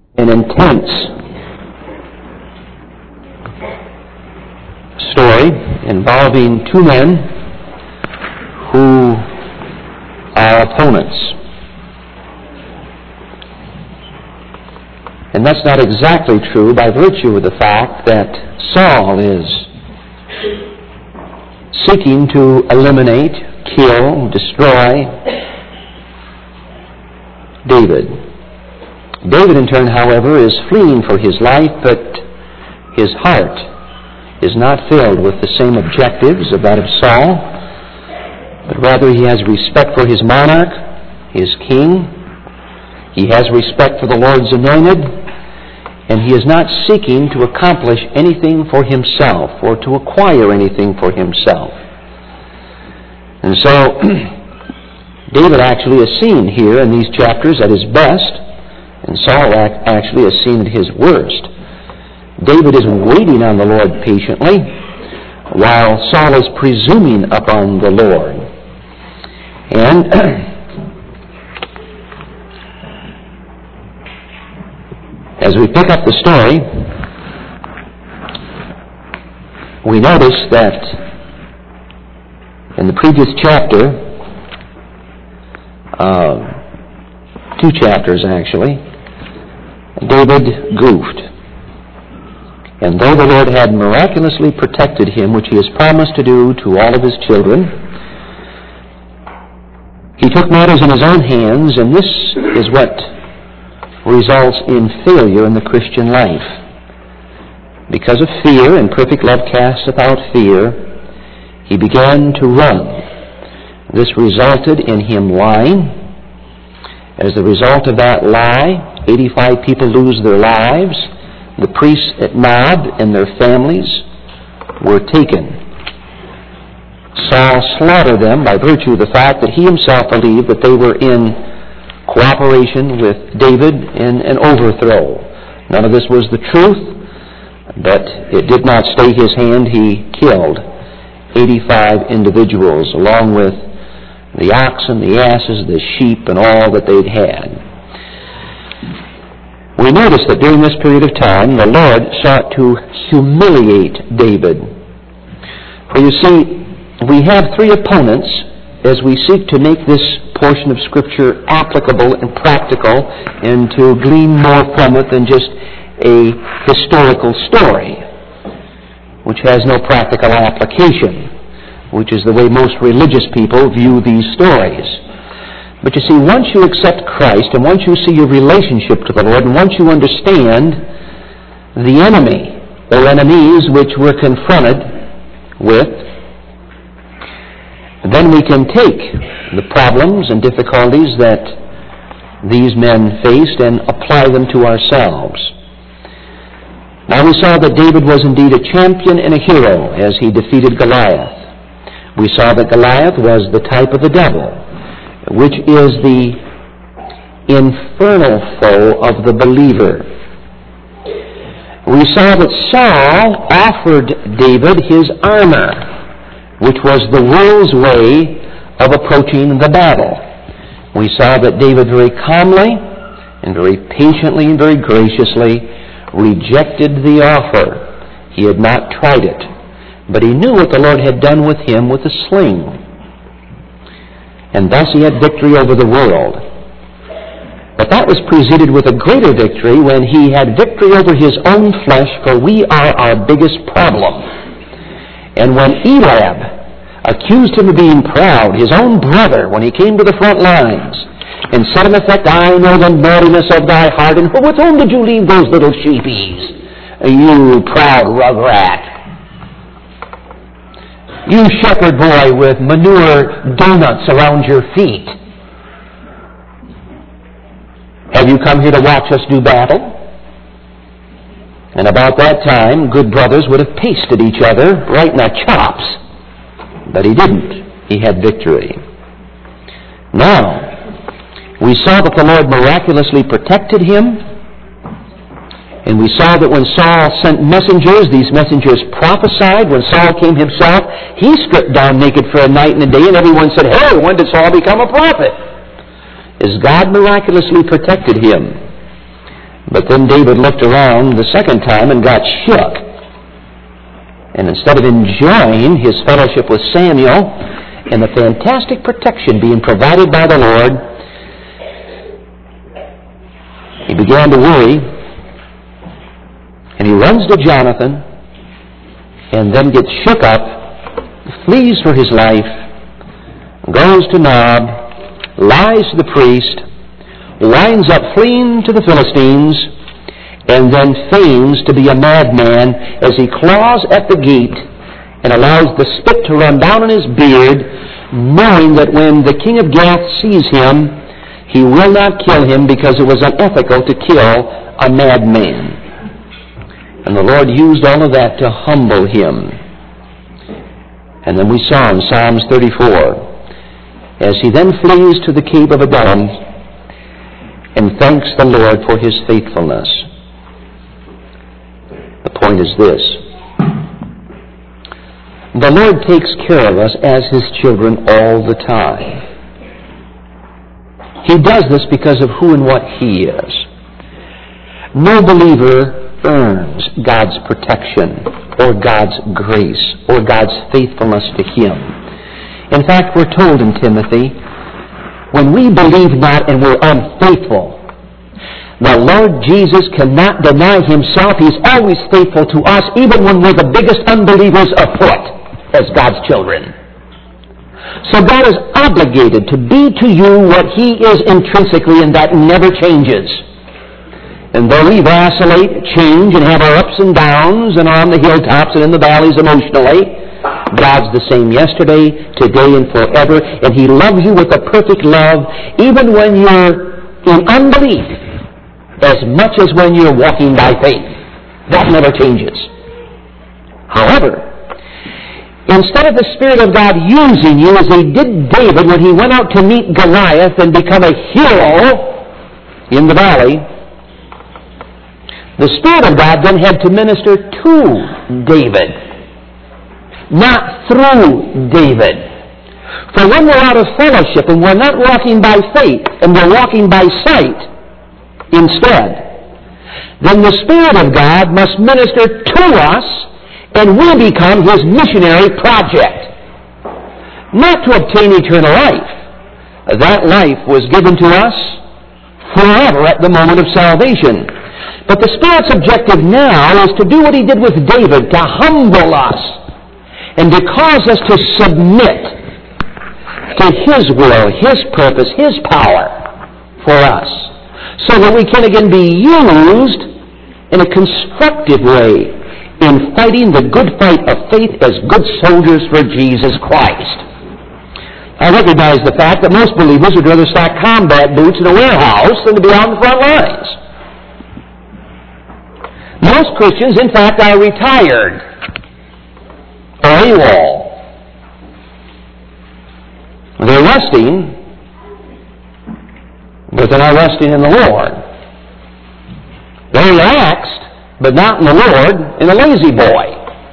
an intense story involving two men who are opponents. And that's not exactly true by virtue of the fact that Saul is seeking to eliminate, kill, destroy David. David, in turn, however, is fleeing for his life, but his heart is not filled with the same objectives of that of Saul, but rather he has respect for his monarch, his king. He has respect for the Lord's anointed, and he is not seeking to accomplish anything for himself or to acquire anything for himself. And so, David actually is seen here in these chapters at his best, and Saul actually is seen at his worst. David is waiting on the Lord patiently, while Saul is presuming upon the Lord. And as we pick up the story, we notice that in the previous chapter, two chapters actually, David goofed. And though the Lord had miraculously protected him, which he has promised to do to all of his children, he took matters in his own hands, and this is what results in failure in the Christian life. Because of fear, and perfect love casteth out fear, he began to run. This resulted in him lying. As a result of that lie, 85 people lose their lives. The priests at Nob and their families were taken. Saul slaughtered them by virtue of the fact that he himself believed that they were in cooperation with David in an overthrow. None of this was the truth, but it did not stay his hand. He killed 85 individuals, along with the oxen, the asses, the sheep, and all that they'd had. We notice that during this period of time, the Lord sought to humiliate David. For you see, we have three opponents as we seek to make this portion of Scripture applicable and practical and to glean more from it than just a historical story, which has no practical application, which is the way most religious people view these stories. But you see, once you accept Christ, and once you see your relationship to the Lord, and once you understand the enemy, or enemies which we're confronted with, then we can take the problems and difficulties that these men faced and apply them to ourselves. Now we saw that David was indeed a champion and a hero as he defeated Goliath. We saw that Goliath was the type of the devil, which is the infernal foe of the believer. We saw that Saul offered David his armor, which was the world's way of approaching the battle. We saw that David very calmly and very patiently and very graciously rejected the offer. He had not tried it, but he knew what the Lord had done with him with a sling. And thus he had victory over the world. But that was preceded with a greater victory when he had victory over his own flesh, for we are our biggest problem. And when Eliab accused him of being proud, his own brother, when he came to the front lines, and said in effect, I know the naughtiness of thy heart, and with whom did you leave those little sheepies? You proud rugrat. You shepherd boy with manure donuts around your feet. Have you come here to watch us do battle? And about that time, good brothers would have pasted each other right in the chops. But he didn't. He had victory. Now, we saw that the Lord miraculously protected him. And we saw that when Saul sent messengers, these messengers prophesied. When Saul came himself, he stripped down naked for a night and a day, and everyone said, hey, when did Saul become a prophet? As God miraculously protected him. But then David looked around the second time and got shook. And instead of enjoying his fellowship with Samuel and the fantastic protection being provided by the Lord, he began to worry. And he runs to Jonathan and then gets shook up, flees for his life, goes to Nob, lies to the priest, winds up fleeing to the Philistines, and then feigns to be a madman as he claws at the gate and allows the spit to run down on his beard, knowing that when the king of Gath sees him, he will not kill him because it was unethical to kill a madman. And the Lord used all of that to humble him. And then we saw in Psalms 34, as he then flees to the cave of Adullam and thanks the Lord for his faithfulness. The point is this: the Lord takes care of us as his children all the time. He does this because of who and what he is. No believer earns God's protection or God's grace or God's faithfulness to him. In fact, we're told in Timothy, when we believe not and we're unfaithful, the Lord Jesus cannot deny himself. He's always faithful to us, even when we're the biggest unbelievers afoot as God's children. So God is obligated to be to you what he is intrinsically, and that never changes. And though we vacillate, change, and have our ups and downs, and are on the hilltops and in the valleys emotionally, God's the same yesterday, today, and forever. And he loves you with a perfect love, even when you're in unbelief, as much as when you're walking by faith. That never changes. However, instead of the Spirit of God using you as he did David when he went out to meet Goliath and become a hero in the valley, the Spirit of God then had to minister to David, not through David. For when we're out of fellowship and we're not walking by faith and we're walking by sight instead, then the Spirit of God must minister to us and we become his missionary project. Not to obtain eternal life. That life was given to us forever at the moment of salvation. But the Spirit's objective now is to do what he did with David, to humble us and to cause us to submit to his will, his purpose, his power for us, so that we can again be used in a constructive way in fighting the good fight of faith as good soldiers for Jesus Christ. I recognize the fact that most believers would rather stock combat boots in a warehouse than to be on the front lines. Most Christians, in fact, are retired or AWOL. They're resting, but they're not resting in the Lord. They're relaxed, but not in the Lord, in a lazy boy.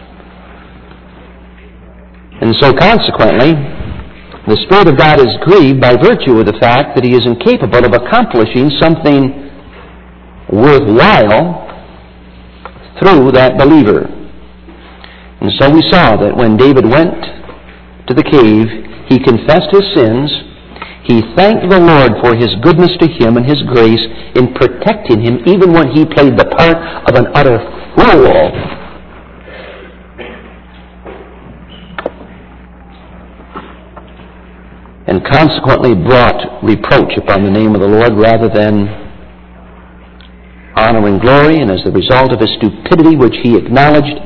And so consequently, the Spirit of God is grieved by virtue of the fact that he is incapable of accomplishing something worthwhile through that believer. And so we saw that when David went to the cave, he confessed his sins. He thanked the Lord for his goodness to him and his grace in protecting him even when he played the part of an utter fool. And consequently brought reproach upon the name of the Lord rather than honor and glory. And as the result of his stupidity, which he acknowledged,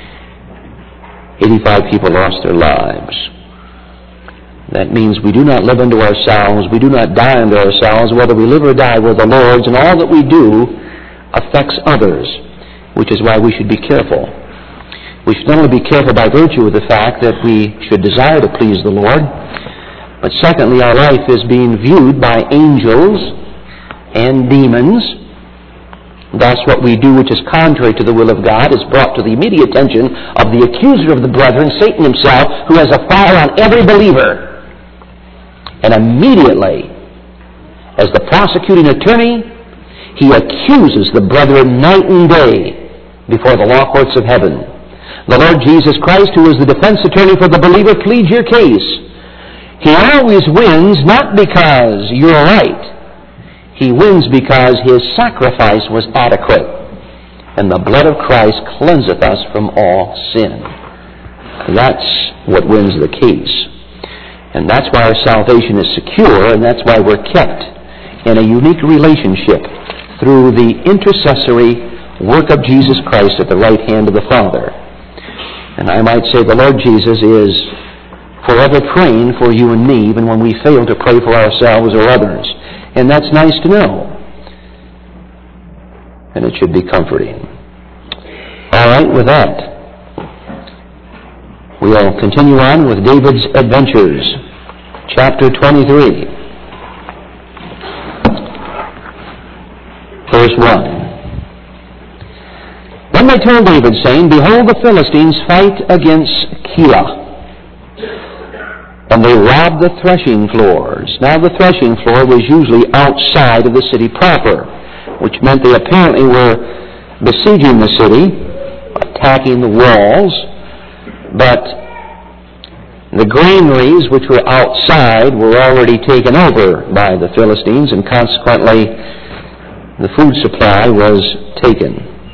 85 people lost their lives. That means we do not live unto ourselves, we do not die unto ourselves. Whether we live or die, we're the Lord's, and all that we do affects others, which is why we should be careful. We should not only be careful by virtue of the fact that we should desire to please the Lord, but secondly, our life is being viewed by angels and demons. Thus, what we do which is contrary to the will of God is brought to the immediate attention of the accuser of the brethren, Satan himself, who has a file on every believer. And immediately, as the prosecuting attorney, He accuses the brethren night and day before the law courts of heaven. The Lord Jesus Christ, who is the defense attorney for the believer, pleads your case. He always wins, not because you're right. He wins because His sacrifice was adequate, and the blood of Christ cleanseth us from all sin. That's what wins the case. And that's why our salvation is secure, and that's why we're kept in a unique relationship through the intercessory work of Jesus Christ at the right hand of the Father. And I might say the Lord Jesus is forever praying for you and me, even when we fail to pray for ourselves or others. And that's nice to know. And it should be comforting. All right, with that, we'll continue on with David's adventures. Chapter 23. Verse 1. Then they told David, saying, Behold, the Philistines fight against Keilah, and they robbed the threshing floors. Now the threshing floor was usually outside of the city proper, which meant they apparently were besieging the city, attacking the walls, but the granaries which were outside were already taken over by the Philistines, and consequently the food supply was taken.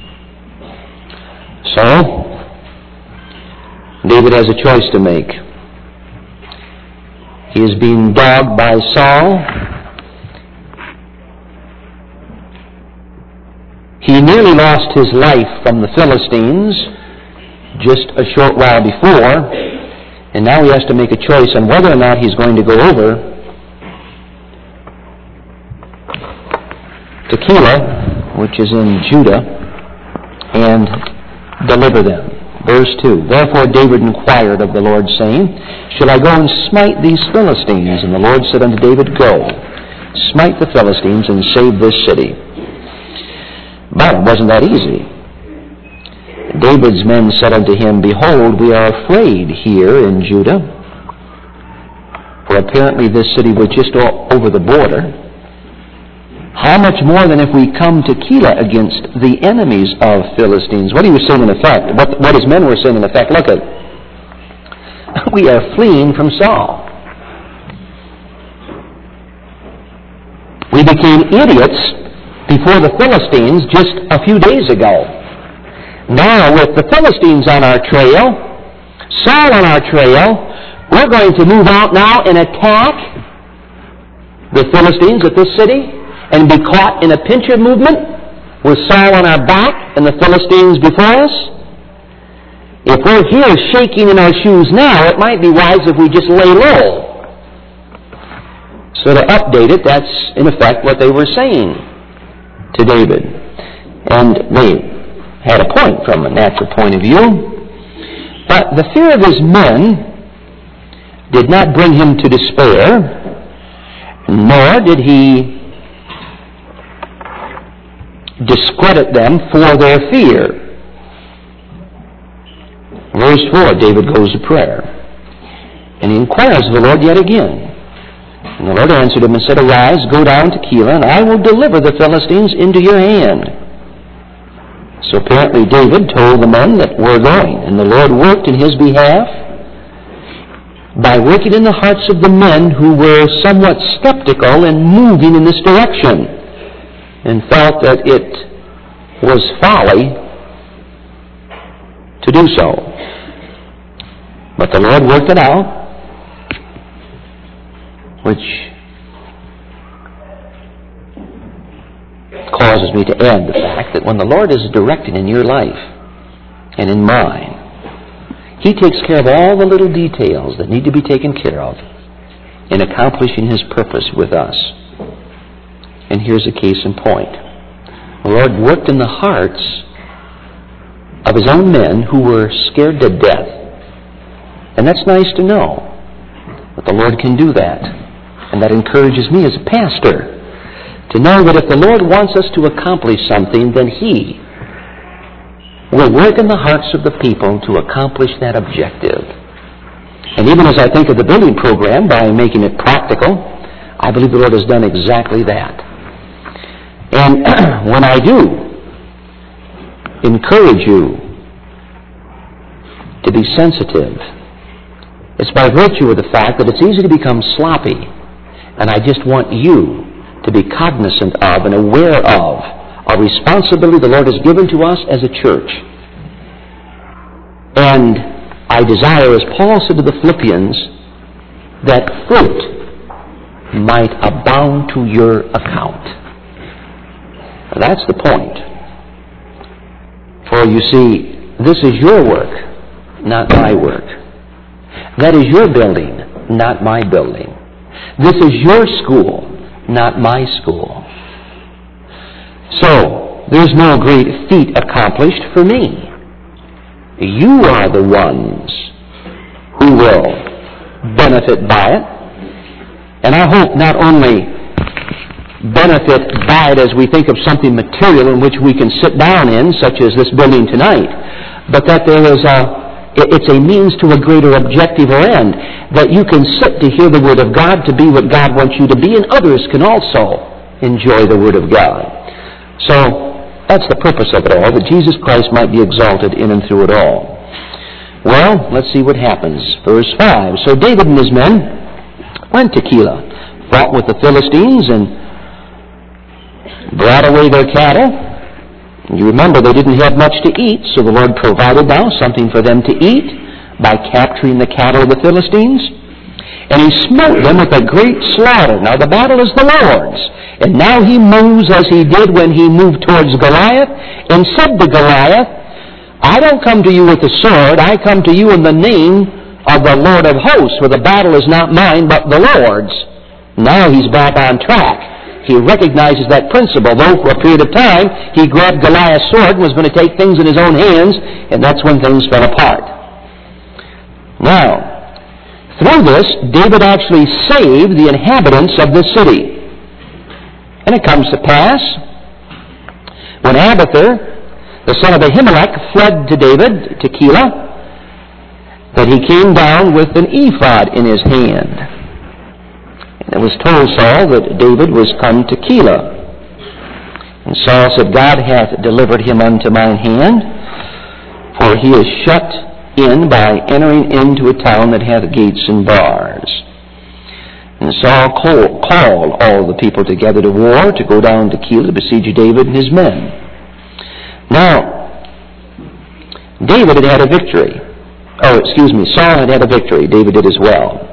So, David has a choice to make. He is being dogged by Saul. He nearly lost his life from the Philistines just a short while before, and now he has to make a choice on whether or not he's going to go over to Keilah, which is in Judah, and deliver them. Verse 2, Therefore David inquired of the Lord, saying, Shall I go and smite these Philistines? And the Lord said unto David, Go, smite the Philistines, and save this city. But it wasn't that easy. David's men said unto him, Behold, we are afraid here in Judah. For apparently this city was just over the border. How much more than if we come to Keilah against the enemies of Philistines? What he was saying in effect, what his men were saying in effect, look at, we are fleeing from Saul. We became idiots before the Philistines just a few days ago. Now, with the Philistines on our trail, Saul on our trail, we're going to move out now and attack the Philistines at this city and be caught in a pincher movement with Saul on our back and the Philistines before us. If we're here shaking in our shoes now, it might be wise if we just lay low. So to update it, that's in effect what they were saying to David. And they had a point from a natural point of view. But the fear of his men did not bring him to despair, nor did he discredit them for their fear. Verse 4, David goes to prayer, and he inquires of the Lord yet again. And the Lord answered him and said, Arise, go down to Keilah, and I will deliver the Philistines into your hand. So apparently David told the men that we're going, and the Lord worked in his behalf by working in the hearts of the men who were somewhat skeptical and moving in this direction, and felt that it was folly to do so. But the Lord worked it out, which causes me to add the fact that when the Lord is directing in your life and in mine, He takes care of all the little details that need to be taken care of in accomplishing His purpose with us. And here's a case in point. The Lord worked in the hearts of His own men who were scared to death. And that's nice to know that the Lord can do that. And that encourages me as a pastor to know that if the Lord wants us to accomplish something, then He will work in the hearts of the people to accomplish that objective. And even as I think of the building program, by making it practical, I believe the Lord has done exactly that. And when I do encourage you to be sensitive, it's by virtue of the fact that it's easy to become sloppy. And I just want you to be cognizant of and aware of a responsibility the Lord has given to us as a church. And I desire, as Paul said to the Philippians, that fruit might abound to your account. That's the point. For you see, this is your work, not my work. That is your building, not my building. This is your school, not my school. So, there's no great feat accomplished for me. You are the ones who will benefit by it. And I hope not only benefit by it as we think of something material in which we can sit down in, such as this building tonight, but that there is it's a means to a greater objective or end, that you can sit to hear the Word of God, to be what God wants you to be, and others can also enjoy the Word of God. So, that's the purpose of it all, that Jesus Christ might be exalted in and through it all. Well, let's see what happens. Verse 5. So David and his men went to Keilah, fought with the Philistines, and brought away their cattle. You remember they didn't have much to eat, so the Lord provided now something for them to eat by capturing the cattle of the Philistines. And he smote them with a great slaughter. Now the battle is the Lord's. And now he moves as he did when he moved towards Goliath, and said to Goliath, I don't come to you with the sword, I come to you in the name of the Lord of hosts, for the battle is not mine, but the Lord's. Now he's back on track. He recognizes that principle, though for a period of time he grabbed Goliath's sword and was going to take things in his own hands, and that's when things fell apart. Now, through this, David actually saved the inhabitants of the city. And it comes to pass, when Abiathar, the son of Ahimelech, fled to David, to Keilah, that he came down with an ephod in his hand. And it was told Saul that David was come to Keilah. And Saul said, God hath delivered him unto mine hand, for he is shut in by entering into a town that hath gates and bars. And Saul called all the people together to war, to go down to Keilah to besiege David and his men. Now, David had a victory. Saul had a victory. David did as well.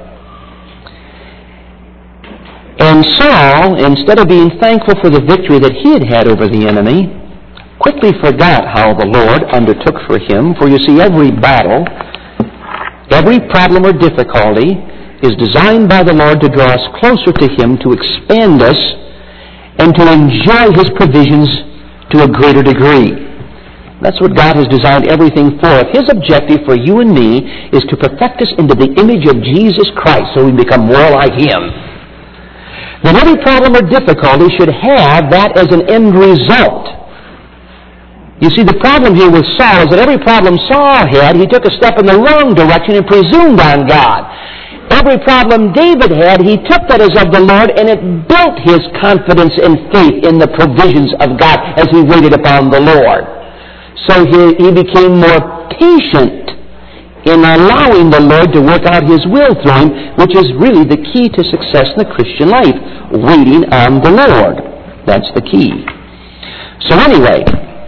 And Saul, instead of being thankful for the victory that he had had over the enemy, quickly forgot how the Lord undertook for him. For you see, every battle, every problem or difficulty is designed by the Lord to draw us closer to Him, to expand us, and to enjoy His provisions to a greater degree. That's what God has designed everything for. His objective for you and me is to perfect us into the image of Jesus Christ so we become more like Him. Then every problem or difficulty should have that as an end result. You see, the problem here with Saul is that every problem Saul had, he took a step in the wrong direction and presumed on God. Every problem David had, he took that as of the Lord, and it built his confidence and faith in the provisions of God as he waited upon the Lord. So he became more patient in allowing the Lord to work out His will through him, which is really the key to success in the Christian life, waiting on the Lord. That's the key. So anyway,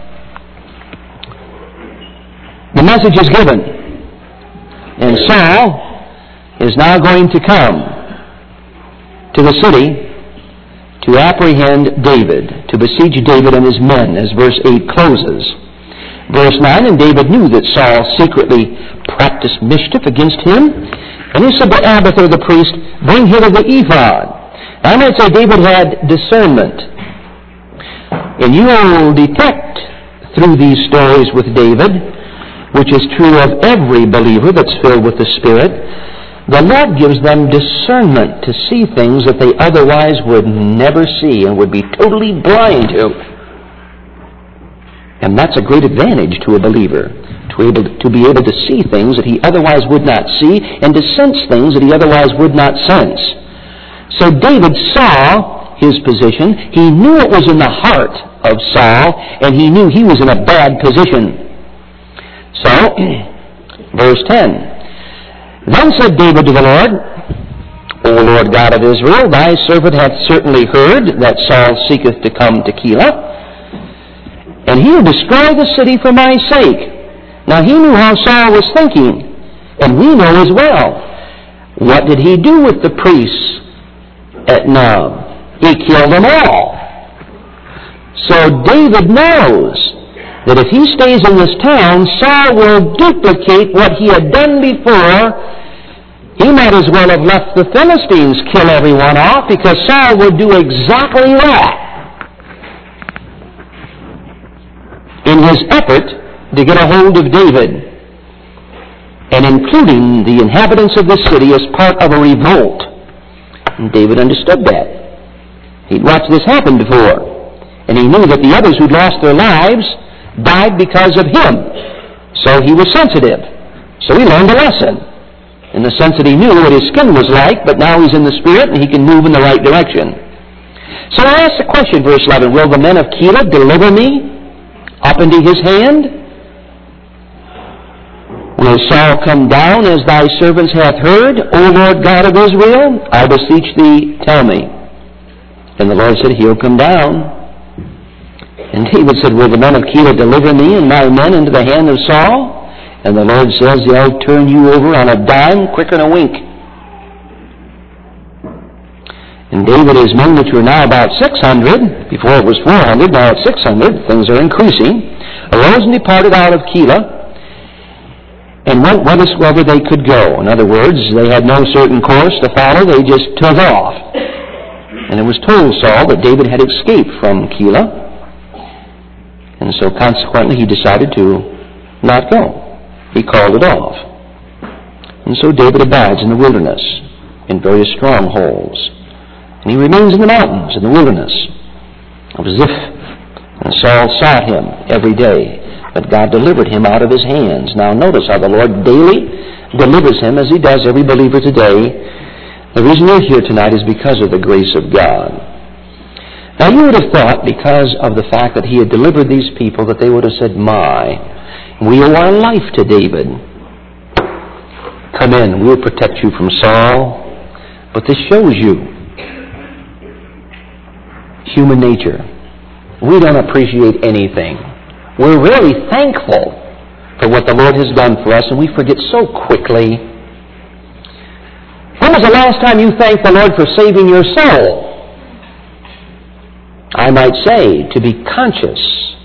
the message is given, and Saul is now going to come to the city to apprehend David, to besiege David and his men, as verse 8 closes. Verse 9, and David knew that Saul secretly practiced mischief against him, and he said to Abiathar the priest, bring hither the ephod. Now, I might say David had discernment. And you will detect through these stories with David, which is true of every believer that's filled with the Spirit, the Lord gives them discernment to see things that they otherwise would never see and would be totally blind to. And that's a great advantage to a believer, to be able to see things that he otherwise would not see and to sense things that he otherwise would not sense. So David saw his position. He knew it was in the heart of Saul, and he knew he was in a bad position. So, verse 10, Then said David to the Lord, O Lord God of Israel, thy servant hath certainly heard that Saul seeketh to come to Keilah, and he will destroy the city for my sake. Now he knew how Saul was thinking, and we know as well. What did he do with the priests at Nob? He killed them all. So David knows that if he stays in this town, Saul will duplicate what he had done before. He might as well have left the Philistines kill everyone off, because Saul would do exactly that in his effort to get a hold of David, and including the inhabitants of the city as part of a revolt. And David understood that. He'd watched this happen before, and he knew that the others who'd lost their lives died because of him. So he was sensitive. So he learned a lesson, in the sense that he knew what his skin was like, but now he's in the Spirit and he can move in the right direction. So I asked the question, verse 11, Will the men of Keilah deliver me up into his hand? Will Saul come down as thy servants hath heard? O Lord God of Israel, I beseech thee, tell me. And the Lord said, He'll come down. And David said, Will the men of Keilah deliver me and my men into the hand of Saul? And the Lord says, They'll turn you over on a dime quicker than a wink. And David, his men, which were now about 600, before it was 400, now it's 600, things are increasing, arose and departed out of Keilah, and went whithersoever they could go. In other words, they had no certain course to follow, they just took off. And it was told Saul that David had escaped from Keilah, and so consequently he decided to not go. He called it off. And so David abides in the wilderness, in various strongholds. And he remains in the mountains, in the wilderness. It was as if Saul sought him every day, but God delivered him out of his hands. Now notice how the Lord daily delivers him, as he does every believer today. The reason you're here tonight is because of the grace of God. Now you would have thought, because of the fact that he had delivered these people, that they would have said, My, we owe our life to David. Come in, we'll protect you from Saul. But this shows you human nature. We don't appreciate anything. We're really thankful for what the Lord has done for us, and we forget so quickly. When was the last time you thanked the Lord for saving your soul? I might say, to be conscious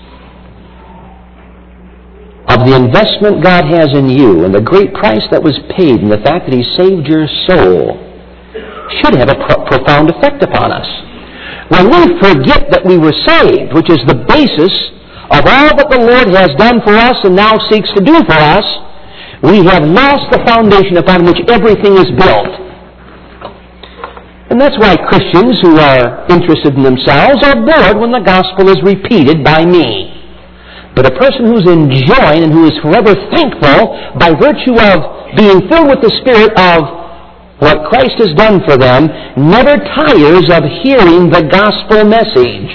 of the investment God has in you and the great price that was paid, and the fact that He saved your soul should have a profound effect upon us. When we forget that we were saved, which is the basis of all that the Lord has done for us and now seeks to do for us, we have lost the foundation upon which everything is built. And that's why Christians who are interested in themselves are bored when the gospel is repeated by me. But a person who's enjoying and who is forever thankful by virtue of being filled with the Spirit of what Christ has done for them never tires of hearing the gospel message.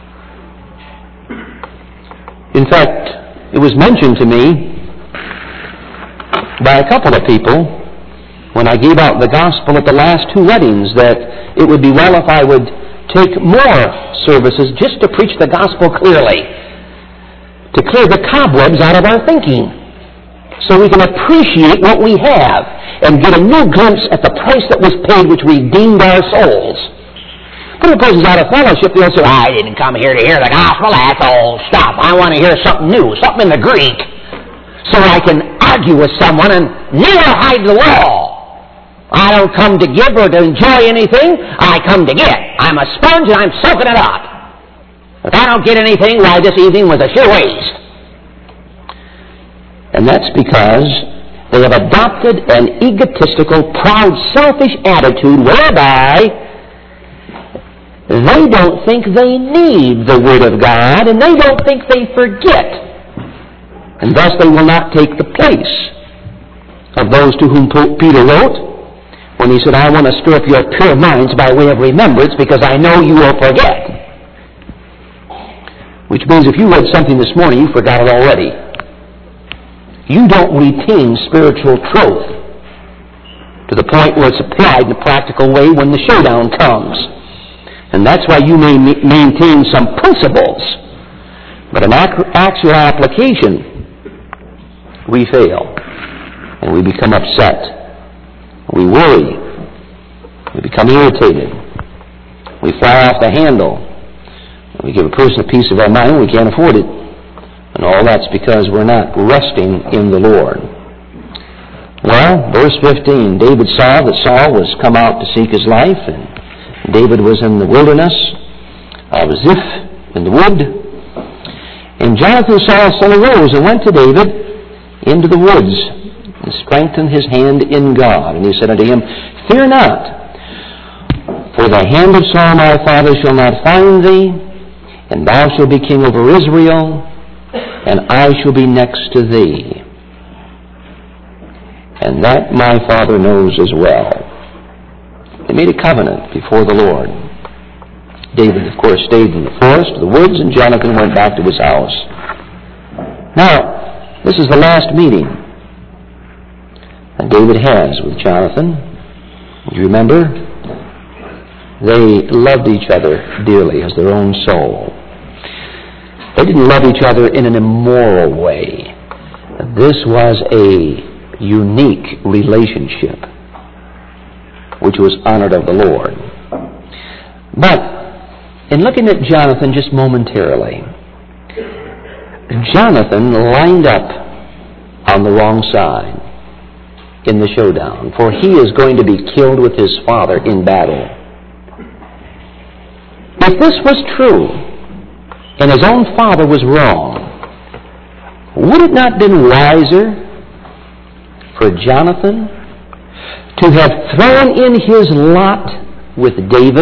In fact, it was mentioned to me by a couple of people when I gave out the gospel at the last two weddings that it would be well if I would take more services just to preach the gospel clearly, to clear the cobwebs out of our thinking, so we can appreciate what we have and get a new glimpse at the price that was paid, which redeemed our souls. But if a person's out of fellowship, they'll say, I didn't come here to hear the gospel, that's old stuff. I want to hear something new, something in the Greek, so I can argue with someone and never hide the wall. I don't come to give or to enjoy anything, I come to get. I'm a sponge and I'm soaking it up. If I don't get anything, why, this evening was a sheer waste. And that's because they have adopted an egotistical, proud, selfish attitude whereby they don't think they need the Word of God, and they don't think they forget. And thus they will not take the place of those to whom Peter wrote, when he said, I want to stir up your pure minds by way of remembrance because I know you will forget. Which means if you read something this morning, you forgot it already. You don't retain spiritual truth to the point where it's applied in a practical way when the showdown comes. And that's why you may maintain some principles, but in actual application, we fail. And we become upset. We worry. We become irritated. We fly off the handle. We give a person a piece of our mind, we can't afford it. And all that's because we're not resting in the Lord. Well, verse 15, David saw that Saul was come out to seek his life, and David was in the wilderness of Ziph in the wood. And Jonathan, Saul's son, arose and went to David into the woods and strengthened his hand in God. And he said unto him, Fear not, for the hand of Saul my father shall not find thee, and thou shalt be king over Israel, and I shall be next to thee. And that my father knows as well. They made a covenant before the Lord. David, of course, stayed in the forest, the woods, and Jonathan went back to his house. Now, this is the last meeting that David has with Jonathan. You remember? They loved each other dearly as their own soul. They didn't love each other in an immoral way. This was a unique relationship which was honored of the Lord. But in looking at Jonathan just momentarily, Jonathan lined up on the wrong side in the showdown, for he is going to be killed with his father in battle. If this was true, and his own father was wrong, would it not have been wiser for Jonathan to have thrown in his lot with David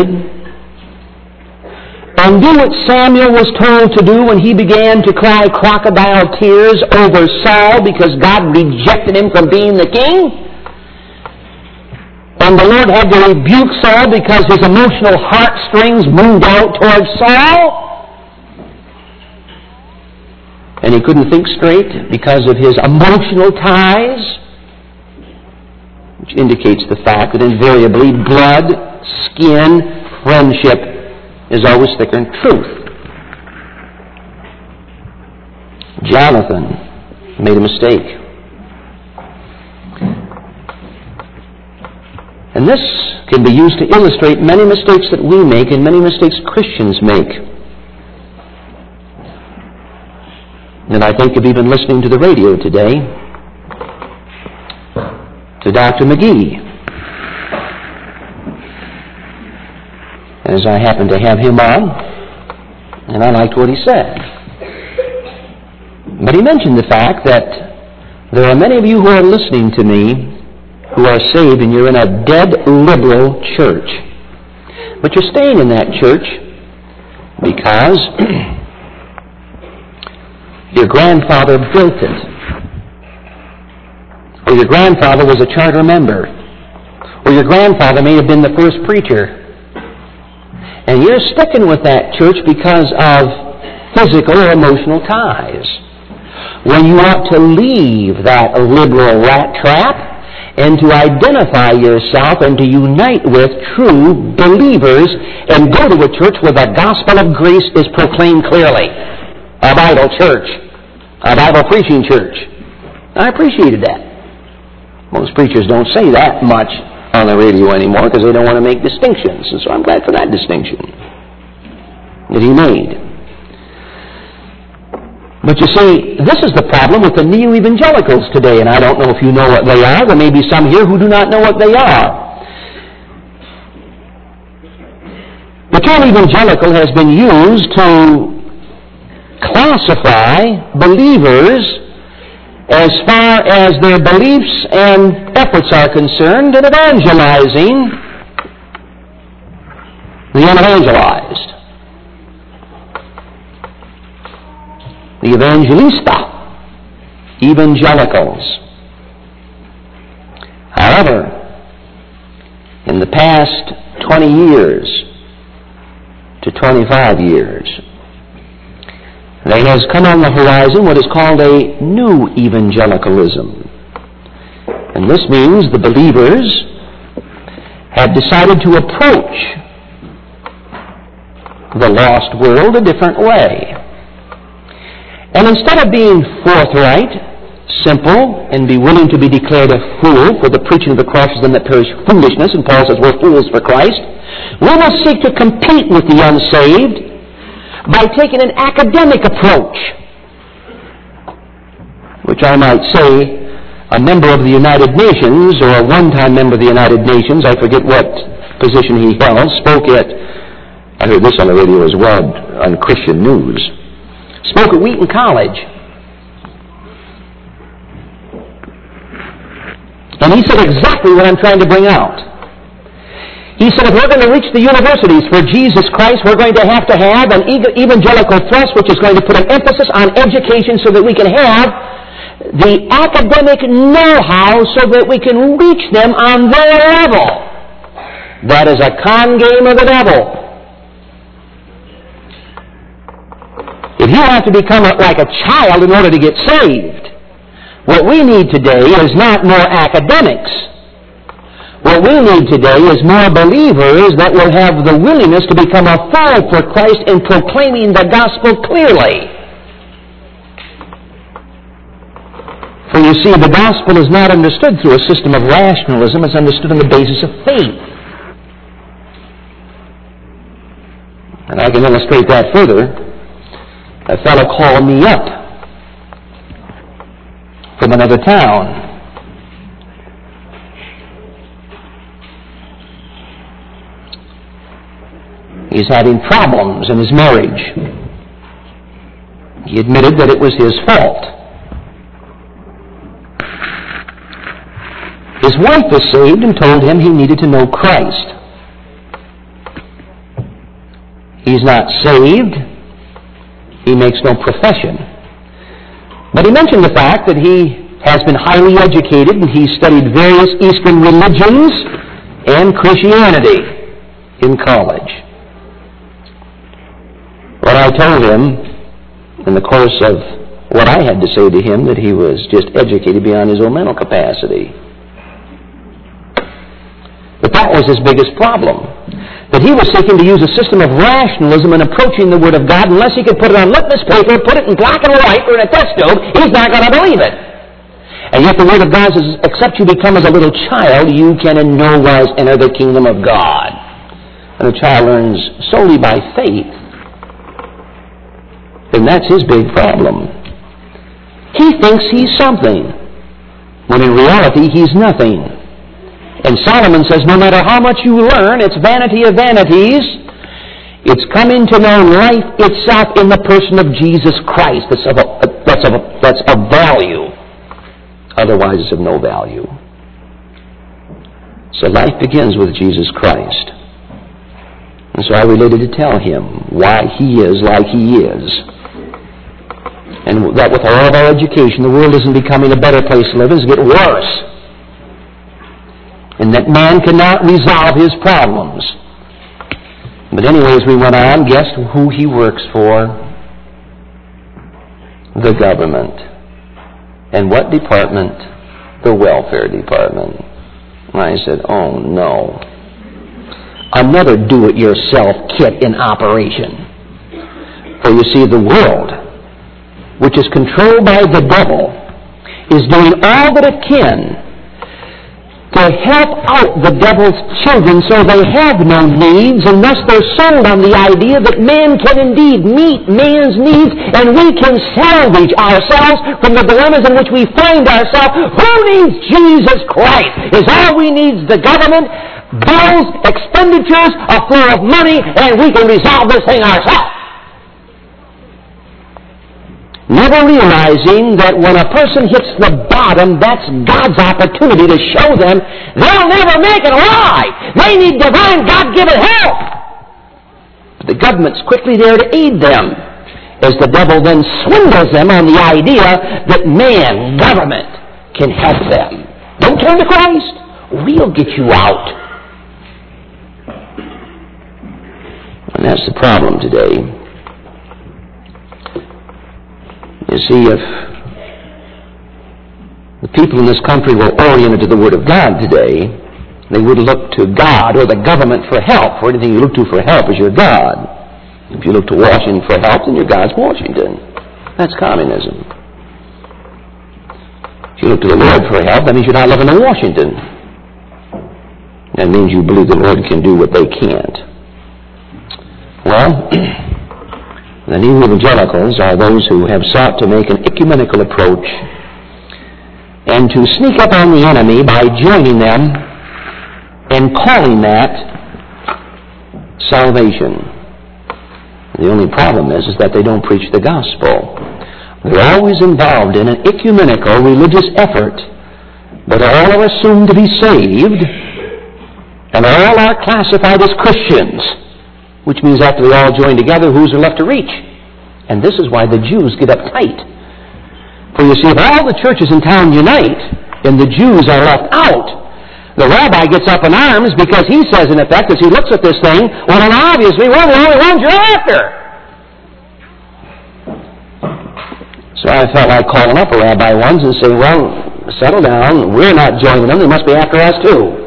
and do what Samuel was told to do when he began to cry crocodile tears over Saul because God rejected him from being the king? And the Lord had to rebuke Saul because his emotional heartstrings moved out towards Saul. And he couldn't think straight because of his emotional ties, which indicates the fact that invariably blood, skin, friendship is always thicker than truth. Jonathan made a mistake. And this can be used to illustrate many mistakes that we make and many mistakes Christians make. And I think of even listening to the radio today to Dr. McGee. As I happened to have him on, and I liked what he said. But he mentioned the fact that there are many of you who are listening to me who are saved and you're in a dead liberal church. But you're staying in that church because your grandfather built it. Or your grandfather was a charter member. Or your grandfather may have been the first preacher. And you're sticking with that church because of physical or emotional ties. When you ought to leave that liberal rat trap and to identify yourself and to unite with true believers and go to a church where the gospel of grace is proclaimed clearly. A Bible church. A Bible preaching church. I appreciated that. Most preachers don't say that much on the radio anymore because they don't want to make distinctions. And so I'm glad for that distinction that he made. But you see, this is the problem with the neo-evangelicals today, and I don't know if you know what they are. There may be some here who do not know what they are. The term evangelical has been used to classify believers as far as their beliefs and efforts are concerned in evangelizing the unevangelized. The evangelista, evangelicals. However, last 20 years to 25 years. There has come on the horizon what is called a new evangelicalism. And this means the believers have decided to approach the lost world a different way. And instead of being forthright, simple, and be willing to be declared a fool for the preaching of the cross is them that perish foolishness, and Paul says we're fools for Christ, we will seek to compete with the unsaved by taking an academic approach, which I might say a member of the United Nations, or a one-time member of the United Nations, I forget what position he held, spoke at, I heard this on the radio as well, on Christian News, spoke at Wheaton College. And he said exactly what I'm trying to bring out. He said, if we're going to reach the universities for Jesus Christ, we're going to have an evangelical thrust which is going to put an emphasis on education so that we can have the academic know-how so that we can reach them on their level. That is a con game of the devil. If you have to become like a child in order to get saved, what we need today is not more academics. What we need today is more believers that will have the willingness to become a fool for Christ in proclaiming the gospel clearly. For you see, the gospel is not understood through a system of rationalism. It's understood on the basis of faith. And I can illustrate that further. A fellow called me up from another town. He's having problems in his marriage. He admitted that it was his fault. His wife was saved and told him he needed to know Christ. He's not saved. He makes no profession. But he mentioned the fact that he has been highly educated and he's studied various Eastern religions and Christianity in college. When I told him, in the course of what I had to say to him, that he was just educated beyond his own mental capacity. But that was his biggest problem. That he was seeking to use a system of rationalism in approaching the Word of God. Unless he could put it on litmus paper, put it in black and white, or in a test tube, he's not going to believe it. And yet the Word of God says, except you become as a little child, you can in no wise enter the kingdom of God. And the child learns solely by faith. And that's his big problem. He thinks he's something, when in reality he's nothing. And Solomon says, no matter how much you learn, it's vanity of vanities. It's coming to know life itself in the person of Jesus Christ. That's of value. Otherwise, it's of no value. So life begins with Jesus Christ. And so I related to tell him why he is like he is. And that with all of our education, the world isn't becoming a better place to live, it's getting worse. And that man cannot resolve his problems. But anyways, we went on. Guess who he works for? The government. And what department? The welfare department. And I said, oh no. Another do-it-yourself kit in operation. For you see, the world, which is controlled by the devil, is doing all that it can to help out the devil's children so they have no needs, and thus they're sold on the idea that man can indeed meet man's needs, and we can salvage ourselves from the dilemmas in which we find ourselves. Who needs Jesus Christ? Is all we need the government, bills, expenditures, a flow of money, and we can resolve this thing ourselves. Never realizing that when a person hits the bottom, that's God's opportunity to show them they'll never make it alive. They need divine God-given help. The government's quickly there to aid them, as the devil then swindles them on the idea that man, government, can help them. Don't turn to Christ. We'll get you out. That's the problem today. You see, if the people in this country were oriented to the Word of God today, they would look to God or the government for help. For anything you look to for help is your God. If you look to Washington for help, then your God's Washington. That's communism. If you look to the Lord for help, that means you're not living in Washington. That means you believe the Lord can do what they can't. Well, the new evangelicals are those who have sought to make an ecumenical approach and to sneak up on the enemy by joining them and calling that salvation. The only problem is that they don't preach the gospel. They're always involved in an ecumenical religious effort, but all are assumed to be saved, and all are classified as Christians, which means after they all join together, who's are left to reach? And this is why the Jews get uptight. For you see, if all the churches in town unite, and the Jews are left out, the rabbi gets up in arms because he says, in effect, as he looks at this thing, well, then obviously we're the only ones you're after. So I felt like calling up a rabbi once and saying, well, settle down, we're not joining them, they must be after us too.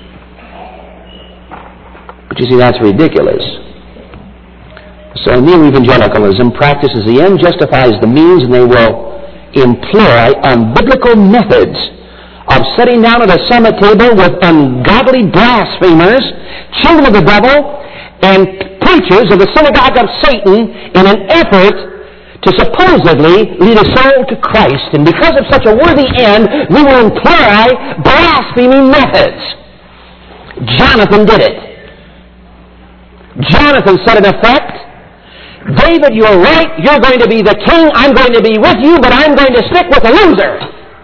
But you see, that's ridiculous. So neo-evangelicalism practices the end justifies the means, and they will employ unbiblical methods of sitting down at a summit table with ungodly blasphemers, children of the devil, and preachers of the synagogue of Satan in an effort to supposedly lead a soul to Christ. And because of such a worthy end, we will employ blaspheming methods. Jonathan did it. Jonathan said in effect, David, you're right, you're going to be the king, I'm going to be with you, but I'm going to stick with the loser.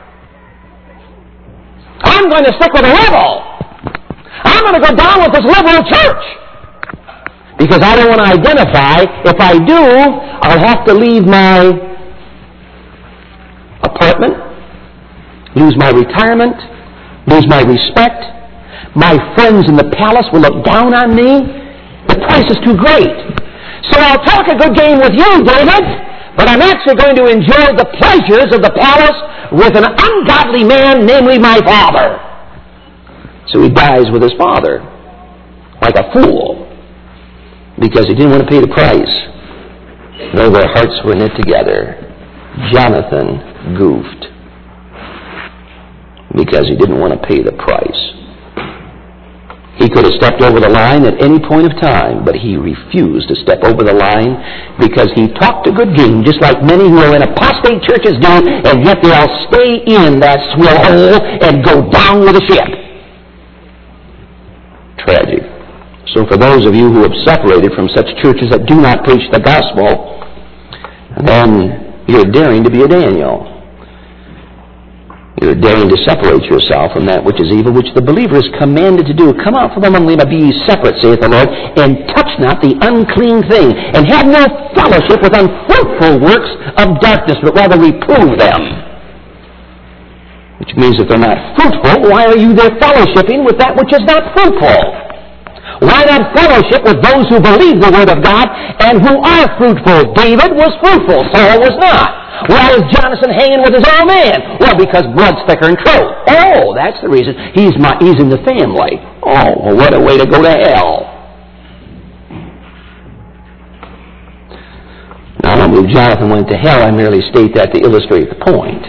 I'm going to stick with the rebel. I'm going to go down with this liberal church. Because I don't want to identify. If I do, I'll have to leave my apartment, lose my retirement, lose my respect. My friends in the palace will look down on me. The price is too great. So I'll talk a good game with you, David, but I'm actually going to enjoy the pleasures of the palace with an ungodly man, namely my father. So he dies with his father, like a fool, because he didn't want to pay the price. Though their hearts were knit together, Jonathan goofed because he didn't want to pay the price. He could have stepped over the line at any point of time, but he refused to step over the line because he talked a good game, just like many who are in apostate churches do, and yet they'll stay in that swill hole and go down with the ship. Tragic. So for those of you who have separated from such churches that do not preach the gospel, then you're daring to be a Daniel. You're daring to separate yourself from that which is evil, which the believer is commanded to do. Come out from among them and be ye separate, saith the Lord, and touch not the unclean thing, and have no fellowship with unfruitful works of darkness, but rather reprove them. Which means if they're not fruitful, why are you there fellowshipping with that which is not fruitful? Why not fellowship with those who believe the Word of God and who are fruitful? David was fruitful, Saul was not. Why is Jonathan hanging with his old man? Well, because blood's thicker than throat. Oh, that's the reason. He's in the family. Oh, well, what a way to go to hell. Now, I don't believe Jonathan went to hell. I merely state that to illustrate the point.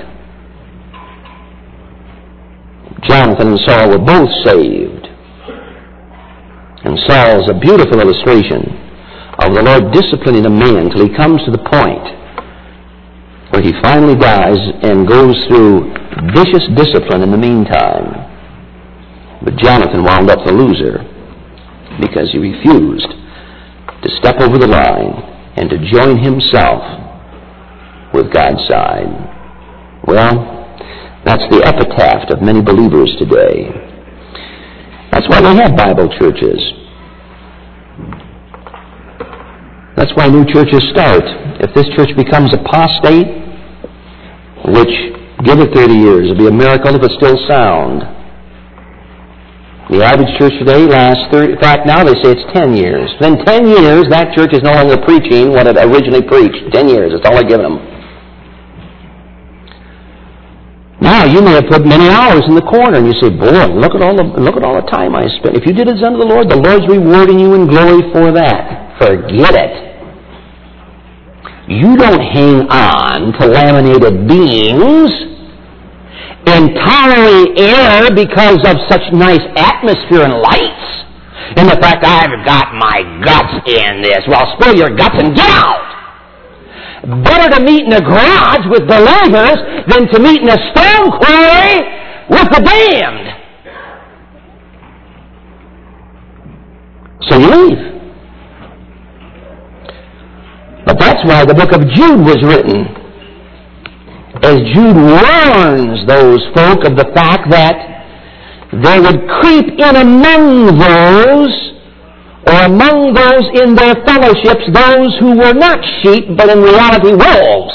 Jonathan and Saul were both saved. And Saul's a beautiful illustration of the Lord disciplining a man till he comes to the point where he finally dies and goes through vicious discipline in the meantime. But Jonathan wound up the loser because he refused to step over the line and to join himself with God's side. Well, that's the epitaph of many believers today. That's why they have Bible churches. That's why new churches start. If this church becomes apostate, which, give it 30 years, it'll be a miracle if it's still sound. The average church today lasts 30, in fact, now they say it's 10 years. Within 10 years, that church is no longer preaching what it originally preached. 10 years, that's all they're giving them. Now, you may have put many hours in the corner, and you say, boy, look at all the time I spent. If you did it unto the Lord's rewarding you in glory for that. Forget it. You don't hang on to laminated beams entirely air because of such nice atmosphere and lights. And the fact I've got my guts in this. Well, spill your guts and get out. Better to meet in a garage with believers than to meet in a stone quarry with the damned. So you leave. But that's why the book of Jude was written. As Jude warns those folk of the fact that they would creep in among those, or among those in their fellowships, those who were not sheep, but in reality wolves.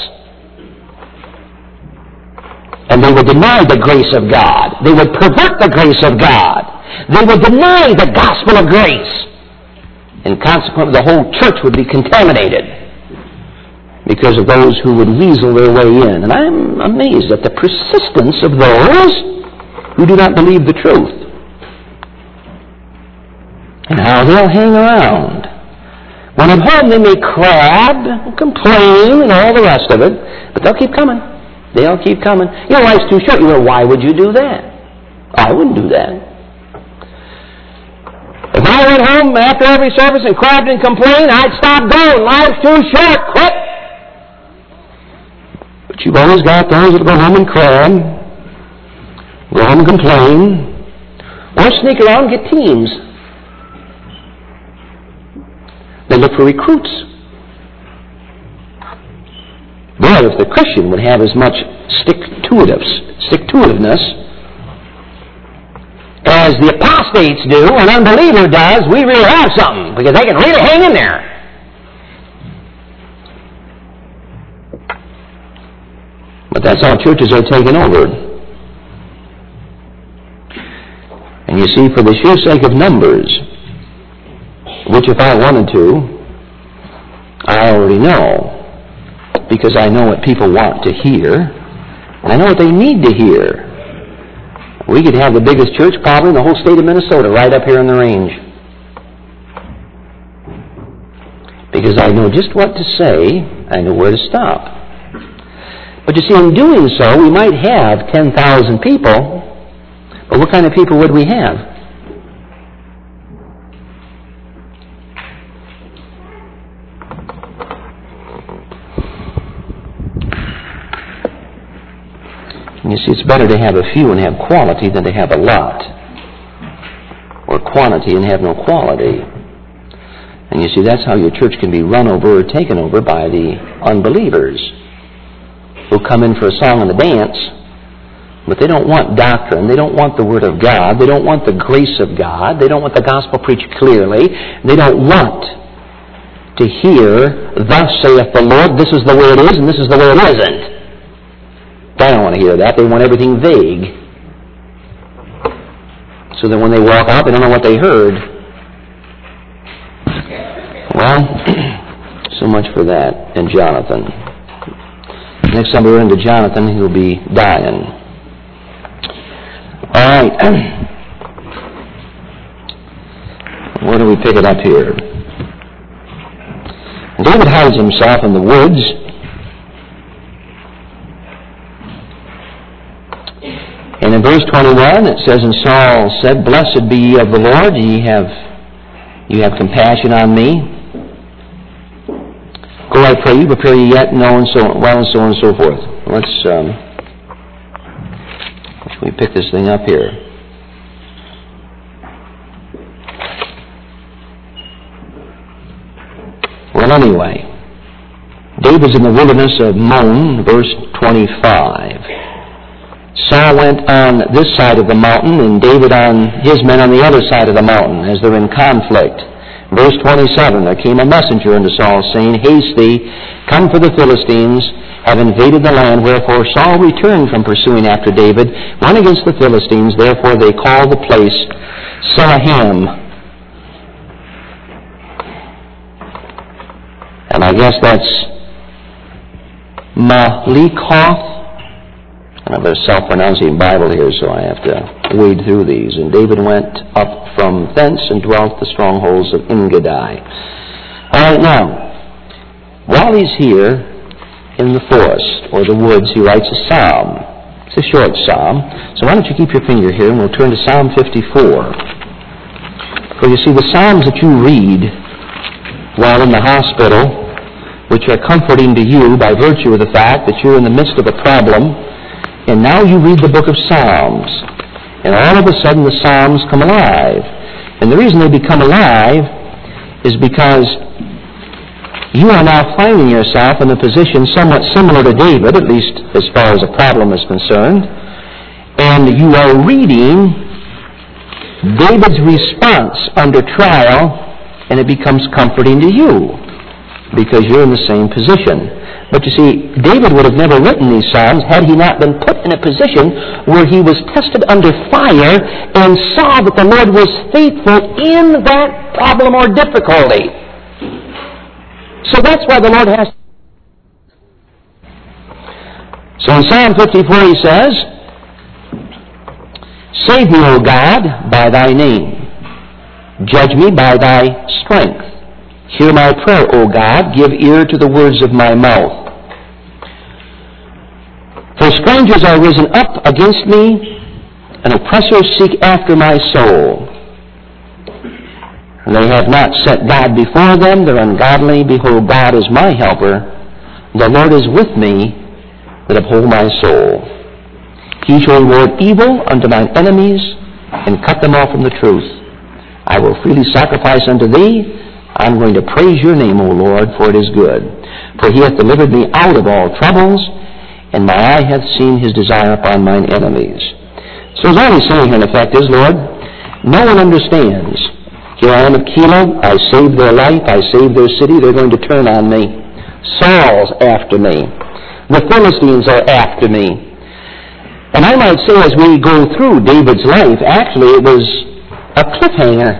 And they would deny the grace of God. They would pervert the grace of God. They would deny the gospel of grace. And consequently, the whole church would be contaminated because of those who would weasel their way in. And I'm amazed at the persistence of those who do not believe the truth. And how they'll hang around. When at home they may crab, and complain, and all the rest of it, but they'll keep coming. They'll keep coming. You know, life's too short. You know, why would you do that? I wouldn't do that. If I went home after every service and crabbed and complained, I'd stop going. Life's too short. Quit. But you've always got those that go home and crab, go home and complain, or sneak around and get teams. They look for recruits. Boy, if the Christian would have as much stick-to-itiveness as the apostates do, an unbeliever does, we really have something, because they can really hang in there. But that's how churches are taken over. And you see, for the sheer sake of numbers, which if I wanted to, I already know, because I know what people want to hear, and I know what they need to hear. We could have the biggest church probably in the whole state of Minnesota right up here in the range. Because I know just what to say, I know where to stop. But you see, in doing so, we might have 10,000 people, but what kind of people would we have? And you see, it's better to have a few and have quality than to have a lot, or quantity and have no quality. And you see, that's how your church can be run over or taken over by the unbelievers who come in for a song and a dance, but they don't want doctrine, they don't want the Word of God, they don't want the grace of God, they don't want the gospel preached clearly, they don't want to hear, thus saith the Lord, this is the way it is and this is the way it isn't. They don't want to hear that, they want everything vague. So that when they walk out, they don't know what they heard. Well, so much for that. And Jonathan. Next time we're into Jonathan, he'll be dying. All right. Where do we pick it up here? David hides himself in the woods. And in verse 21, it says, And Saul said, Blessed be ye of the Lord, you have compassion on me. Go, I pray you, prepare ye yet, know, and so on, well, and so on and so forth. Let's we pick this thing up here. Well, anyway, David's in the wilderness of Mon, verse 25. Saul went on this side of the mountain, and David on his men on the other side of the mountain, as they're in conflict. Verse 27, there came a messenger unto Saul, saying, Haste thee, come, for the Philistines have invaded the land. Wherefore Saul returned from pursuing after David, went against the Philistines. Therefore they call the place Selahem. And I guess that's Malikoth. I have a self-pronouncing Bible here, so I have to wade through these. And David went up from thence and dwelt the strongholds of Engedi. All right, now, while he's here in the forest or the woods, he writes a psalm. It's a short psalm. So why don't you keep your finger here, and we'll turn to Psalm 54. For you see, the psalms that you read while in the hospital, which are comforting to you by virtue of the fact that you're in the midst of a problem, and now you read the book of Psalms, and all of a sudden the Psalms come alive. And the reason they become alive is because you are now finding yourself in a position somewhat similar to David, at least as far as a problem is concerned, and you are reading David's response under trial, and it becomes comforting to you because you're in the same position. But you see, David would have never written these Psalms had he not been put in a position where he was tested under fire and saw that the Lord was faithful in that problem or difficulty. So that's why the Lord has... So in Psalm 54 he says, Save me, O God, by thy name. Judge me by thy strength. Hear my prayer, O God. Give ear to the words of my mouth. For strangers are risen up against me, and oppressors seek after my soul. And they have not set God before them. They're ungodly. Behold, God is my helper. The Lord is with me that uphold my soul. He shall reward evil unto mine enemies, and cut them off from the truth. I will freely sacrifice unto thee. I'm going to praise your name, O Lord, for it is good. For he hath delivered me out of all troubles, and my eye hath seen his desire upon mine enemies. So as all he's saying here in effect is, Lord, no one understands. Here I am at Keilah. I saved their life. I saved their city. They're going to turn on me. Saul's after me. The Philistines are after me. And I might say as we go through David's life, actually it was a cliffhanger.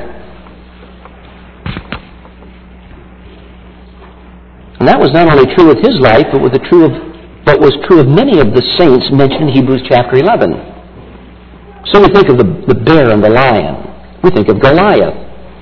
And that was not only true of his life, but was true of many of the saints mentioned in Hebrews chapter 11. So we think of the bear and the lion. We think of Goliath.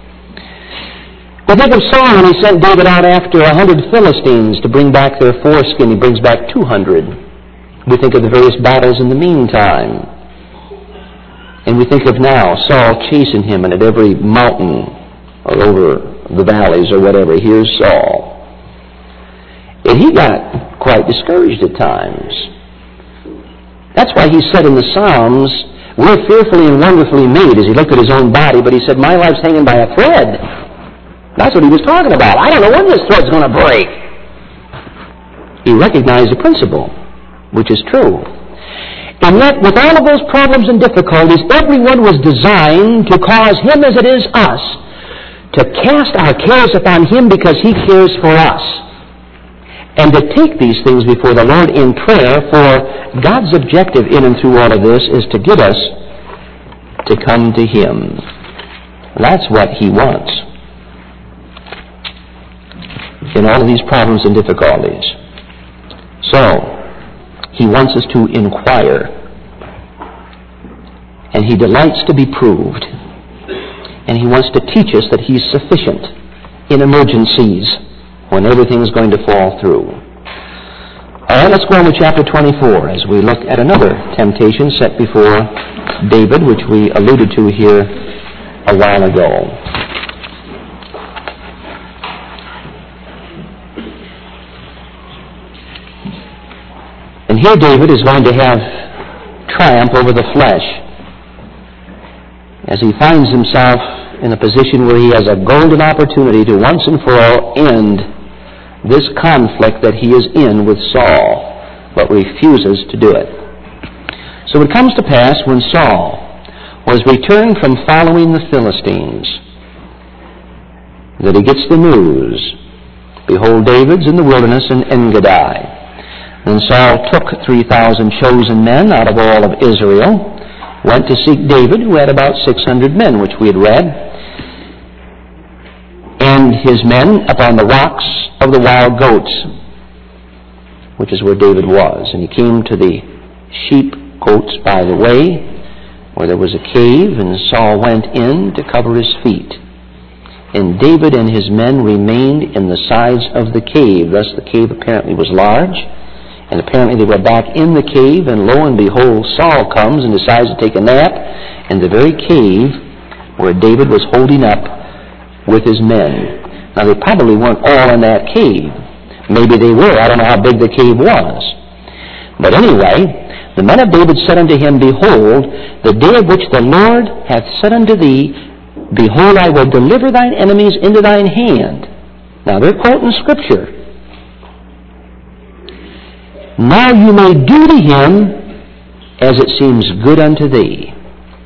We think of Saul when he sent David out after 100 Philistines to bring back their foreskin. He brings back 200. We think of the various battles in the meantime. And we think of now Saul chasing him, and at every mountain or over the valleys or whatever, here's Saul. And he got quite discouraged at times. That's why he said in the Psalms, we're fearfully and wonderfully made, as he looked at his own body, but he said, my life's hanging by a thread. That's what he was talking about. I don't know when this thread's going to break. He recognized the principle, which is true. And yet, with all of those problems and difficulties, everyone was designed to cause him, as it is us, to cast our cares upon him because he cares for us. And to take these things before the Lord in prayer, for God's objective in and through all of this is to get us to come to him. That's what he wants in all of these problems and difficulties. So, he wants us to inquire. And he delights to be proved. And he wants to teach us that he's sufficient in emergencies when everything's going to fall through. All right, let's go on to chapter 24 as we look at another temptation set before David, which we alluded to here a while ago. And here David is going to have triumph over the flesh as he finds himself in a position where he has a golden opportunity to once and for all end this conflict that he is in with Saul, but refuses to do it. So it comes to pass when Saul was returned from following the Philistines that he gets the news. Behold, David's in the wilderness in En-Gedi. Then Saul took 3,000 chosen men out of all of Israel, went to seek David, who had about 600 men, which we had read, and his men upon the rocks of the wild goats, which is where David was. And he came to the sheep goats by the way, where there was a cave, and Saul went in to cover his feet. And David and his men remained in the sides of the cave. Thus the cave apparently was large, and apparently they were back in the cave, and lo and behold, Saul comes and decides to take a nap in the very cave where David was holding up with his men. Now, they probably weren't all in that cave. Maybe they were. I don't know how big the cave was. But anyway, the men of David said unto him, Behold, the day of which the Lord hath said unto thee, Behold, I will deliver thine enemies into thine hand. Now, they're quoting Scripture. Now you may do to him as it seems good unto thee.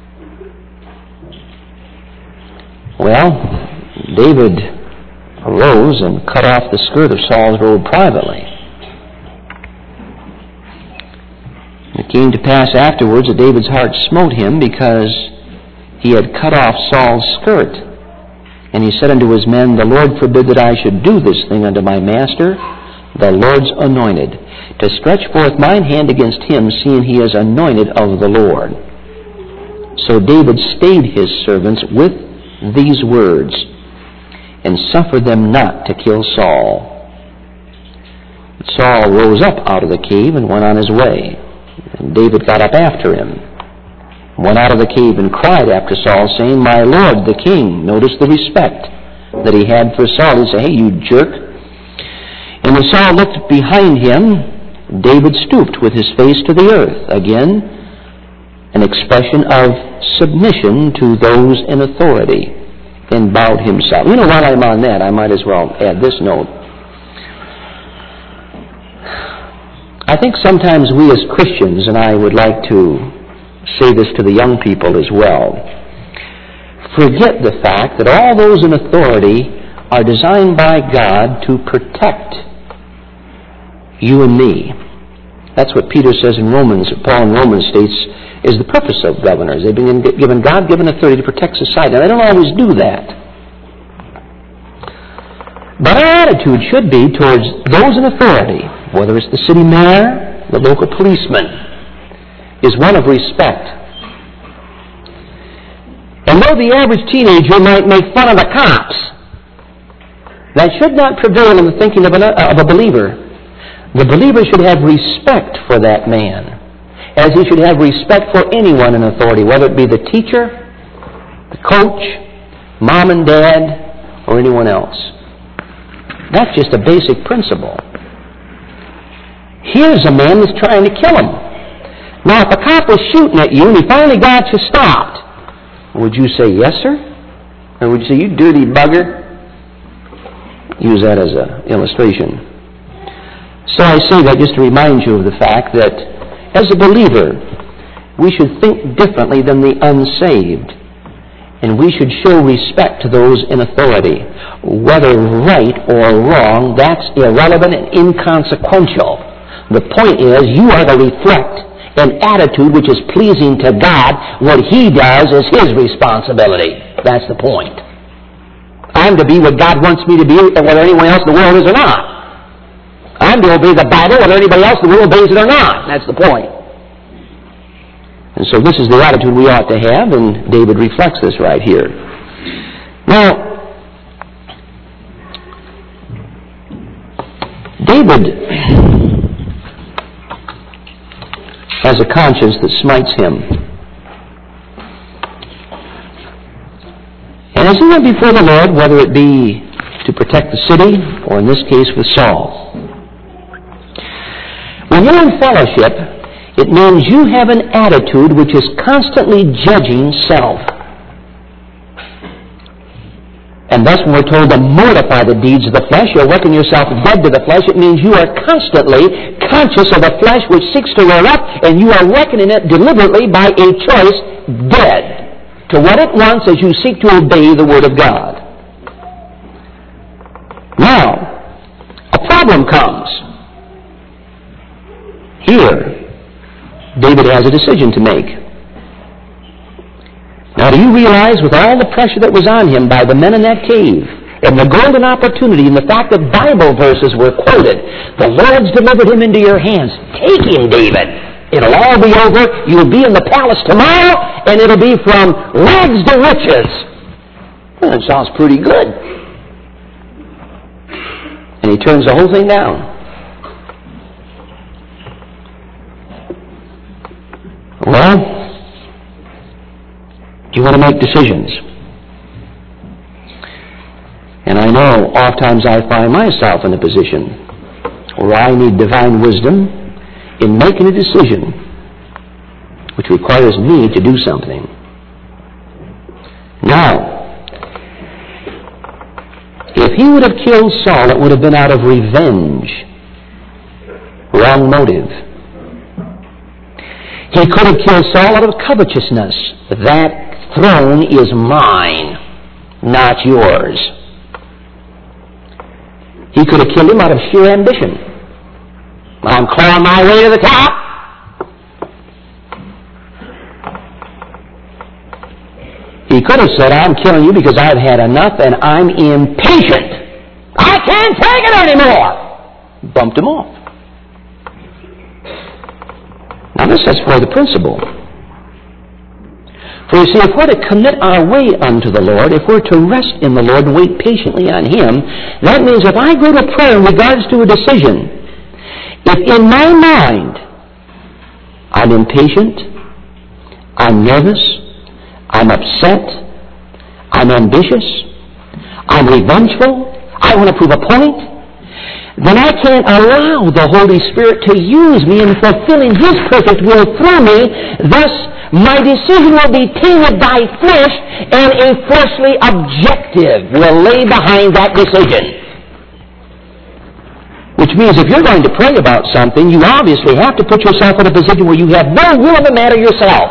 Well, David arose and cut off the skirt of Saul's robe privately. It came to pass afterwards that David's heart smote him because he had cut off Saul's skirt. And he said unto his men, The Lord forbid that I should do this thing unto my master, the Lord's anointed, to stretch forth mine hand against him, seeing he is anointed of the Lord. So David stayed his servants with these words, and suffered them not to kill Saul. But Saul rose up out of the cave and went on his way. And David got up after him, went out of the cave and cried after Saul, saying, My Lord, the king. Notice the respect that he had for Saul. He'd say, Hey, you jerk. And when Saul looked behind him, David stooped with his face to the earth. Again, an expression of submission to those in authority, and bowed himself. You know, while I'm on that, I might as well add this note. I think sometimes we as Christians, and I would like to say this to the young people as well, forget the fact that all those in authority are designed by God to protect you and me. That's what Peter says in Romans, Paul in Romans states, is the purpose of governors. They've been given God-given authority to protect society. And they don't always do that. But our attitude should be towards those in authority, whether it's the city mayor, the local policeman, is one of respect. And though the average teenager might make fun of the cops, that should not prevail in the thinking of a believer. The believer should have respect for that man, as he should have respect for anyone in authority, whether it be the teacher, the coach, mom and dad, or anyone else. That's just a basic principle. Here's a man that's trying to kill him. Now, if a cop was shooting at you and he finally got you stopped, would you say, Yes, sir? Or would you say, You dirty bugger? Use that as an illustration. So I say that just to remind you of the fact that as a believer, we should think differently than the unsaved. And we should show respect to those in authority. Whether right or wrong, that's irrelevant and inconsequential. The point is, you are to reflect an attitude which is pleasing to God. What He does is His responsibility. That's the point. I'm to be what God wants me to be, whether anyone else in the world is or not. I'm to obey the Bible whether anybody else in the world obeys it or not. That's the point. And so this is the attitude we ought to have, and David reflects this right here. Now, David has a conscience that smites him. And as he went before the Lord, whether it be to protect the city, or in this case with Saul, when you're in fellowship, it means you have an attitude which is constantly judging self. And thus when we're told to mortify the deeds of the flesh, you'll reckon yourself dead to the flesh, it means you are constantly conscious of the flesh which seeks to rear up, and you are reckoning it deliberately by a choice dead to what it wants as you seek to obey the Word of God. Now, a problem comes. Here, David has a decision to make. Now, do you realize with all the pressure that was on him by the men in that cave, and the golden opportunity and the fact that Bible verses were quoted, the Lord's delivered him into your hands. Take him, David. It'll all be over. You'll be in the palace tomorrow, and it'll be from rags to riches. Well, that sounds pretty good. And he turns the whole thing down. Well, you want to make decisions. And I know oftentimes I find myself in a position where I need divine wisdom in making a decision which requires me to do something. Now, if he would have killed Saul, it would have been out of revenge. Wrong motive. He could have killed Saul out of covetousness. That throne is mine, not yours. He could have killed him out of sheer ambition. I'm clawing my way to the top. He could have said, I'm killing you because I've had enough and I'm impatient. I can't take it anymore. Bumped him off. Now this is for the principle. For you see, if we're to commit our way unto the Lord, if we're to rest in the Lord and wait patiently on Him, that means if I go to prayer in regards to a decision, if in my mind I'm impatient, I'm nervous, I'm upset, I'm ambitious, I'm revengeful, I want to prove a point, then I can't allow the Holy Spirit to use me in fulfilling His perfect will through me. Thus, my decision will be tainted by flesh, and a fleshly objective will lay behind that decision. Which means if you're going to pray about something, you obviously have to put yourself in a position where you have no will of the matter yourself.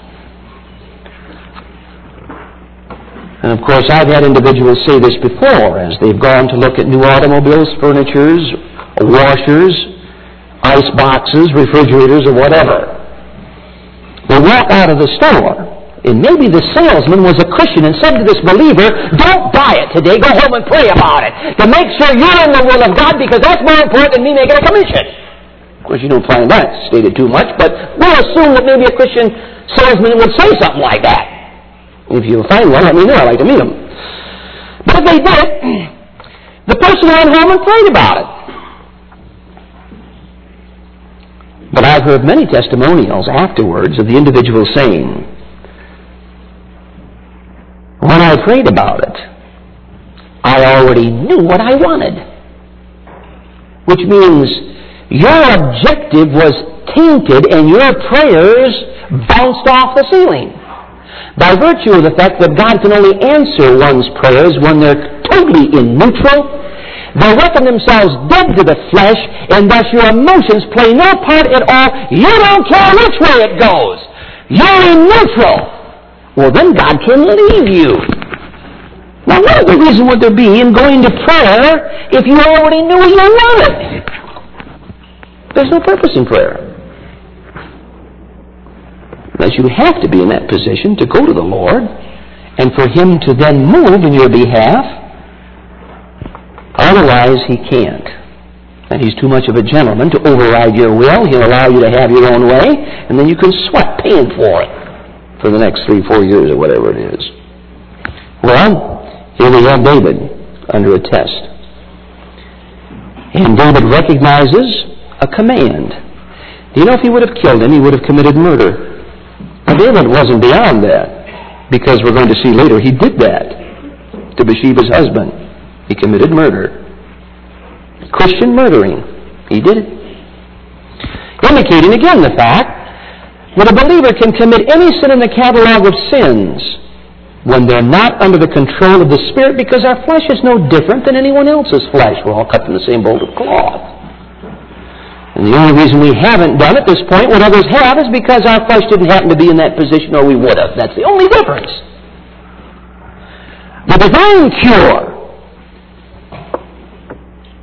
And of course, I've had individuals say this before as they've gone to look at new automobiles, furnitures, washers, ice boxes, refrigerators, or whatever. They walk out of the store, and maybe the salesman was a Christian and said to this believer, don't buy it today, go home and pray about it, to make sure you're in the will of God, because that's more important than me making a commission. Of course, you don't find that stated too much, but we'll assume that maybe a Christian salesman would say something like that. If you find one, let me know. I'd like to meet them. But if they did, the person went home and prayed about it. But I've heard many testimonials afterwards of the individual saying, when I prayed about it, I already knew what I wanted. Which means your objective was tainted and your prayers bounced off the ceiling. By virtue of the fact that God can only answer one's prayers when they're totally in neutral, they reckon themselves dead to the flesh, and thus your emotions play no part at all. You don't care which way it goes. You're in neutral. Well, then God can leave you. Now, what other reason would there be in going to prayer if you already knew what you wanted? There's no purpose in prayer. Unless you have to be in that position to go to the Lord and for Him to then move in your behalf. Otherwise, He can't. And He's too much of a gentleman to override your will. He'll allow you to have your own way, and then you can sweat paying for it for the next 3-4 years or whatever it is. Well, here we have David under a test. And David recognizes a command. Do you know if he would have killed him, he would have committed murder? Now, David wasn't beyond that, because we're going to see later he did that to Bathsheba's husband. He committed murder. Christian murdering. He did it. Indicating again the fact that a believer can commit any sin in the catalog of sins when they're not under the control of the Spirit, because our flesh is no different than anyone else's flesh. We're all cut from the same mold of cloth. And the only reason we haven't done at this point what others have is because our flesh didn't happen to be in that position, or we would have. That's the only difference. The divine cure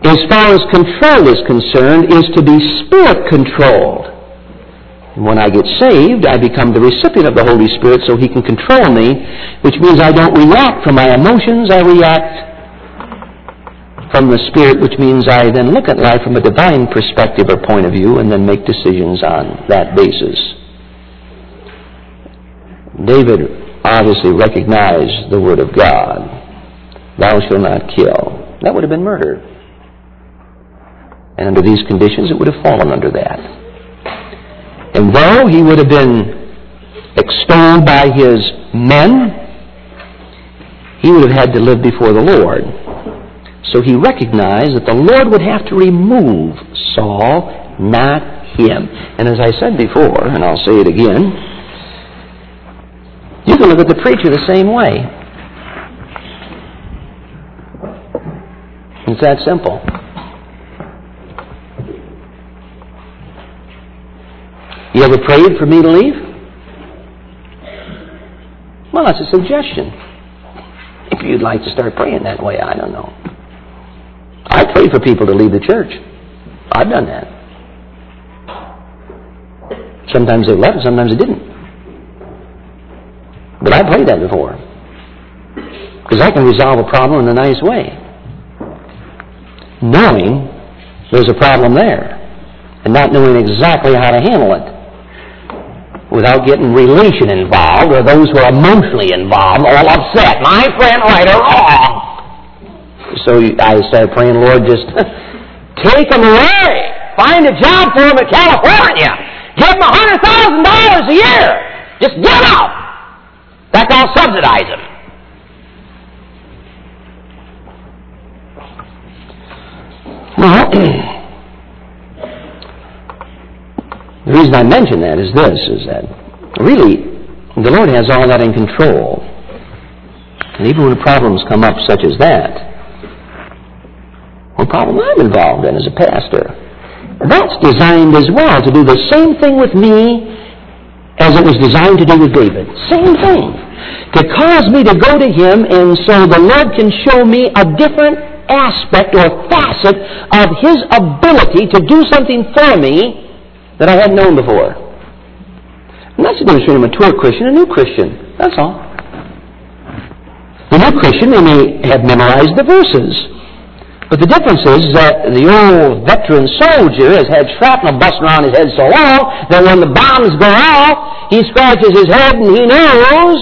as far as control is concerned, is to be Spirit-controlled. When I get saved, I become the recipient of the Holy Spirit so He can control me, which means I don't react from my emotions, I react from the Spirit, which means I then look at life from a divine perspective or point of view and then make decisions on that basis. David obviously recognized the Word of God. Thou shalt not kill. That would have been murder. And under these conditions, it would have fallen under that. And though he would have been extolled by his men, he would have had to live before the Lord. So he recognized that the Lord would have to remove Saul, not him. And as I said before, and I'll say it again, you can look at the preacher the same way. It's that simple. You ever prayed for me to leave? Well, that's a suggestion. If you'd like to start praying that way, I don't know. I pray for people to leave the church. I've done that. Sometimes they left, sometimes they didn't. But I prayed that before. Because I can resolve a problem in a nice way. Knowing there's a problem there. And not knowing exactly how to handle it. Without getting relation involved, or those who are emotionally involved, all upset. My friend, right or wrong. So I started praying, Lord, just take them away. Find a job for them in California. Give them $100,000 a year. Just get them out. That's I'll subsidize them. Well, the reason I mention that is this, is that really the Lord has all that in control. And even when problems come up such as that, or a problem I'm involved in as a pastor, that's designed as well to do the same thing with me as it was designed to do with David. Same thing. To cause me to go to Him, and so the Lord can show me a different aspect or facet of His ability to do something for me that I hadn't known before. And that's the difference between a mature Christian and a new Christian. That's all. The new Christian, they may have memorized the verses. But the difference is that the old veteran soldier has had shrapnel busting around his head so long that when the bombs go off, he scratches his head and he knows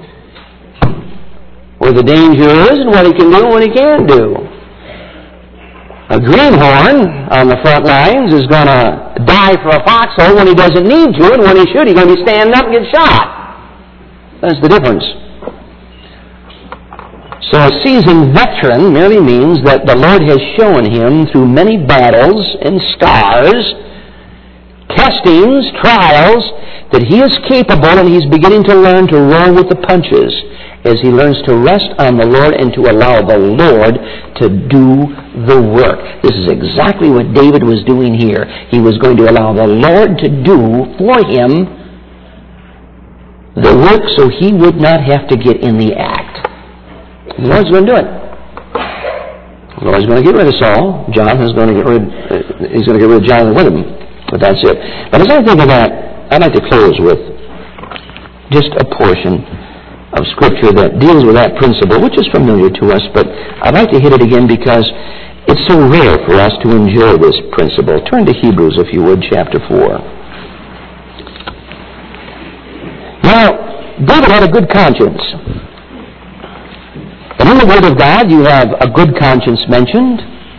where the danger is and what he can do and what he can't do. A greenhorn on the front lines is going to die for a foxhole when he doesn't need to, and when he should, he's going to be standing up and get shot. That's the difference. So a seasoned veteran merely means that the Lord has shown him through many battles and scars, testings, trials, that he is capable and he's beginning to learn to roll with the punches as he learns to rest on the Lord and to allow the Lord to do the work. This is exactly what David was doing here. He was going to allow the Lord to do for him the work so he would not have to get in the act. The Lord's going to do it. The Lord's going to get rid of Saul. He's going to get rid of Jonathan with him. But that's it. But as I think of that, I'd like to close with just a portion of Scripture that deals with that principle, which is familiar to us, but I'd like to hit it again because it's so rare for us to enjoy this principle. Turn to Hebrews, if you would, chapter 4. Now, David had a good conscience. And in the Word of God, you have a good conscience mentioned.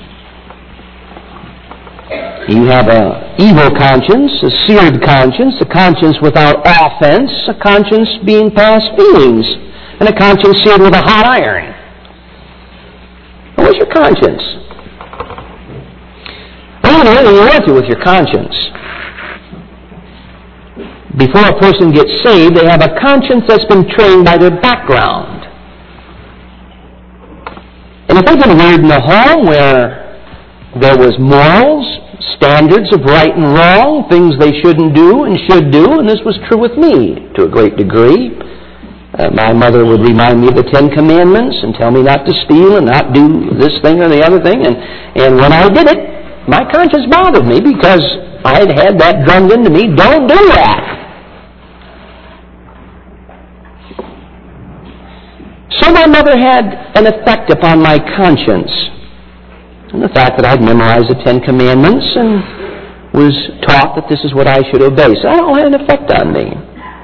You have an evil conscience, a seared conscience, a conscience without offense, a conscience being past feelings, and a conscience seared with a hot iron. Now, what's your conscience? Well, you know, anything you want to with your conscience. Before a person gets saved, they have a conscience that's been trained by their background. And if they've been reared in a home where there was morals, standards of right and wrong, things they shouldn't do and should do, and this was true with me to a great degree. My mother would remind me of the Ten Commandments and tell me not to steal and not do this thing or the other thing. And when I did it, my conscience bothered me because I had had that drummed into me, don't do that. So my mother had an effect upon my conscience. And the fact that I'd memorized the Ten Commandments and was taught that this is what I should obey. So that all had an effect on me.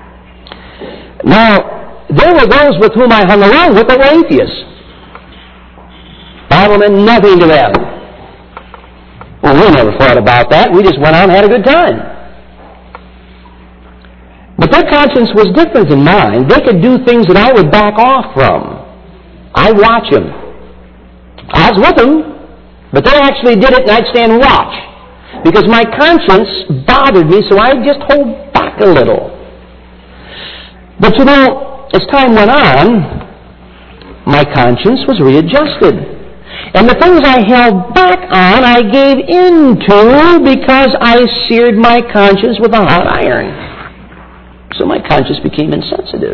Now, there were those with whom I hung around with that were atheists. Bible meant nothing to them. Well, we never thought about that. We just went out and had a good time. But their conscience was different than mine. They could do things that I would back off from. I'd watch them. I was with them, but they actually did it and I'd stand and watch. Because my conscience bothered me, so I'd just hold back a little. But you know, as time went on, my conscience was readjusted. And the things I held back on, I gave into because I seared my conscience with a hot iron. So my conscience became insensitive.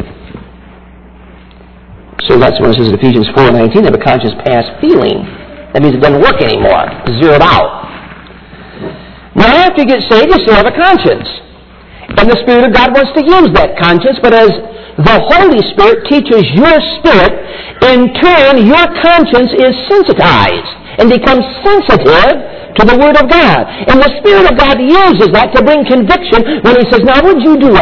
So that's when it says in Ephesians 4:19, have a conscience past feeling. That means it doesn't work anymore. It's zeroed out. Now after you get saved, you still have a conscience. And the Spirit of God wants to use that conscience, but as the Holy Spirit teaches your spirit, in turn your conscience is sensitized and becomes sensitive to the Word of God. And the Spirit of God uses that to bring conviction when He says, now what did you do?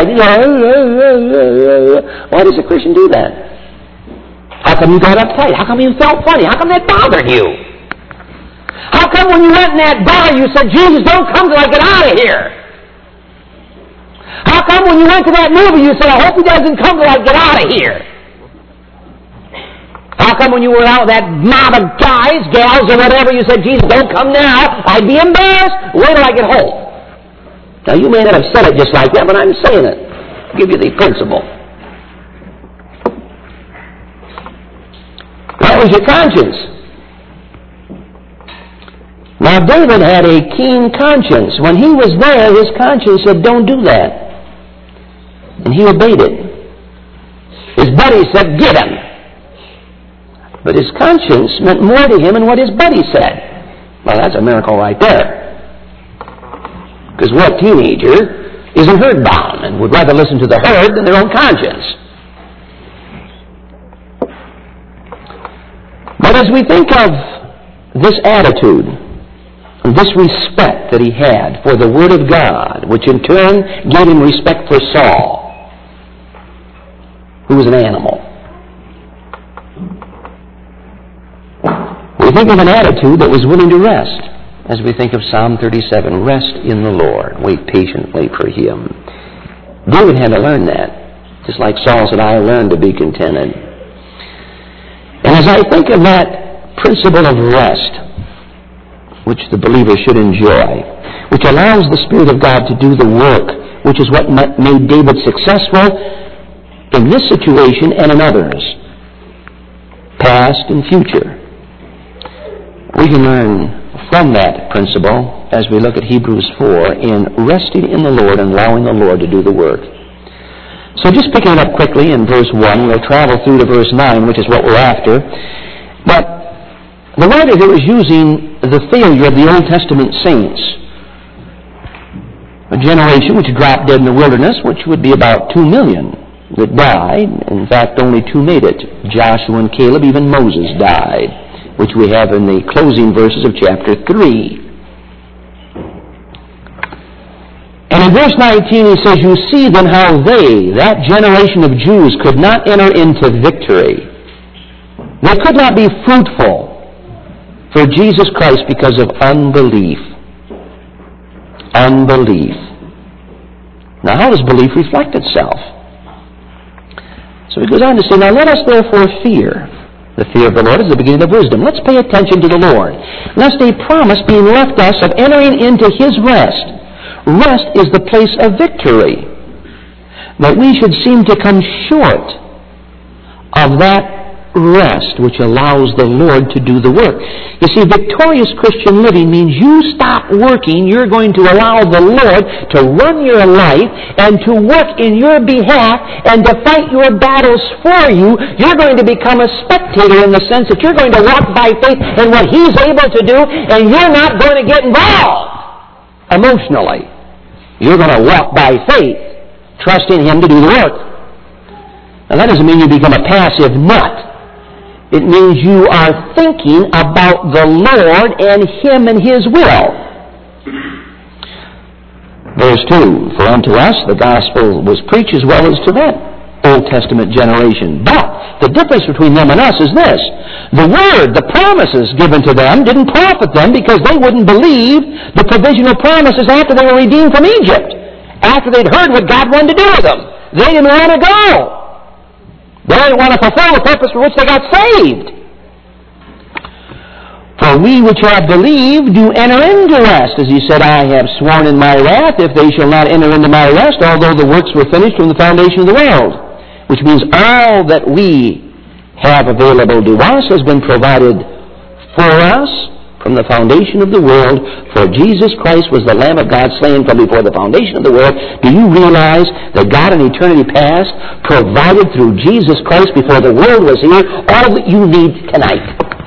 Why does a Christian do that? How come you got uptight? How come you felt funny? How come that bothered you? How come when you went in that bar you said, Jesus, don't come till I get out of here? How come when you went to that movie you said, I hope he doesn't come till I get out of here? How come when you were out with that mob of guys, gals, or whatever, you said, Jesus, don't come now. I'd be embarrassed. Wait till I get home. Now, you may not have said it just like that, but I'm saying it. I'll give you the principle. That was your conscience. Now, David had a keen conscience. When he was there, his conscience said, don't do that. And he obeyed it. His buddy said, get him. But his conscience meant more to him than what his buddy said. Well, that's a miracle right there. Because what teenager isn't herd-bound and would rather listen to the herd than their own conscience? But as we think of this attitude, this respect that he had for the Word of God, which in turn gave him respect for Saul, who was an animal. We think of an attitude that was willing to rest, as we think of Psalm 37, rest in the Lord, wait patiently for Him. David had to learn that, just like Saul said, I learned to be contented. And as I think of that principle of rest, which the believer should enjoy, which allows the Spirit of God to do the work, which is what made David successful in this situation and in others, past and future. We can learn from that principle as we look at Hebrews 4 in resting in the Lord and allowing the Lord to do the work. So just picking it up quickly in verse 1, we'll travel through to verse 9, which is what we're after. But the writer here is using the failure of the Old Testament saints, a generation which dropped dead in the wilderness, which would be about 2 million that died. In fact, only 2 made it. Joshua and Caleb, even Moses died, which we have in the closing verses of chapter 3. And in verse 19 he says, you see then how they, that generation of Jews, could not enter into victory. They could not be fruitful for Jesus Christ because of unbelief. Unbelief. Now, how does belief reflect itself? So he goes on to say, now let us therefore fear. The fear of the Lord is the beginning of wisdom. Let's pay attention to the Lord, lest a promise being left us of entering into His rest. Rest is the place of victory. But we should seem to come short of that rest which allows the Lord to do the work. You see, victorious Christian living means you stop working. You're going to allow the Lord to run your life and to work in your behalf and to fight your battles for you. You're going to become a spectator in the sense that you're going to walk by faith in what He's able to do, and you're not going to get involved emotionally. You're going to walk by faith, trusting Him to do the work. Now, that doesn't mean you become a passive nut. It means you are thinking about the Lord and Him and His will. Verse 2, for unto us the gospel was preached as well as to that Old Testament generation. But the difference between them and us is this. The word, the promises given to them didn't profit them because they wouldn't believe the provisional promises after they were redeemed from Egypt. After they'd heard what God wanted to do with them. They didn't want to go. They didn't want to fulfill the purpose for which they got saved. For we which have believed do enter into rest. As He said, I have sworn in my wrath, if they shall not enter into my rest, although the works were finished from the foundation of the world. Which means all that we have available to us has been provided for us from the foundation of the world. For Jesus Christ was the Lamb of God slain from before the foundation of the world. Do you realize that God in eternity past provided through Jesus Christ before the world was here all that you need tonight?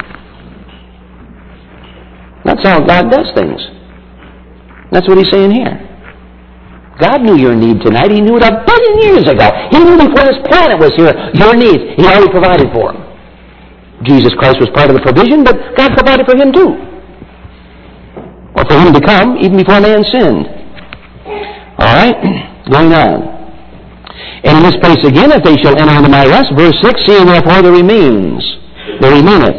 That's how God does things. That's what He's saying here. God knew your need tonight. He knew it a billion years ago. He knew before this planet was here your needs. He already provided for them. Jesus Christ was part of the provision, but God provided for Him too. Or for Him to come even before man sinned. All right, going on. And in this place again, if they shall enter into my rest, verse 6, seeing therefore there remaineth.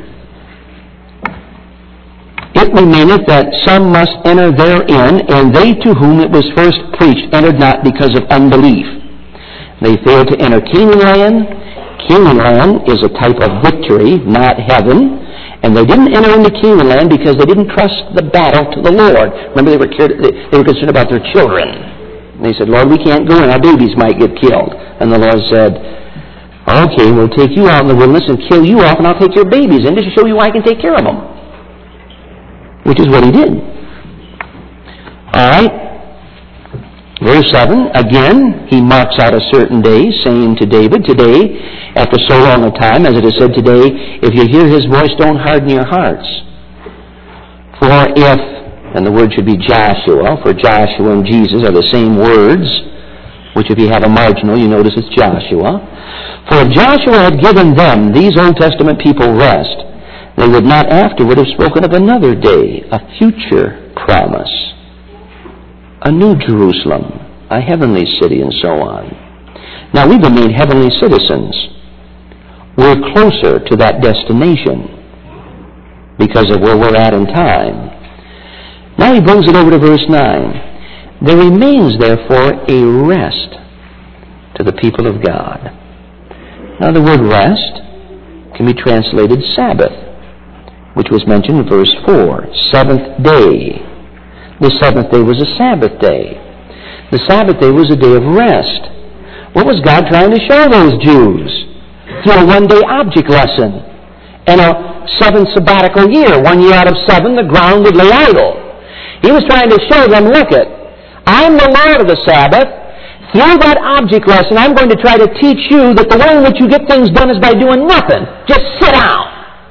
It remaineth that some must enter therein, and they to whom it was first preached entered not because of unbelief. They failed to enter Canaan land. Canaan land is a type of victory, not heaven. And they didn't enter into Canaan land because they didn't trust the battle to the Lord. Remember, they were concerned about their children. And they said, Lord, we can't go in. Our babies might get killed. And the Lord said, okay, we'll take you out in the wilderness and kill you off, and I'll take your babies in just to show you I can take care of them. Which is what He did. All right. Verse 7, again, He marks out a certain day, saying to David, today, after so long a time, as it is said today, if you hear His voice, don't harden your hearts. For if, and the word should be Joshua, for Joshua and Jesus are the same words, which if you have a marginal, you notice it's Joshua. For if Joshua had given them, these Old Testament people, rest, they would not afterward have spoken of another day, a future promise, a new Jerusalem, a heavenly city, and so on. Now, we've been made heavenly citizens. We're closer to that destination because of where we're at in time. Now he brings it over to verse 9. There remains, therefore, a rest to the people of God. Now, the word rest can be translated Sabbath, which was mentioned in verse 4, seventh day. The seventh day was a Sabbath day. The Sabbath day was a day of rest. What was God trying to show those Jews? Through a one-day object lesson and a 7 sabbatical year. 1 year out of 7, the ground would lay idle. He was trying to show them, look it, I'm the Lord of the Sabbath. Through that object lesson, I'm going to try to teach you that the way in which you get things done is by doing nothing. Just sit down.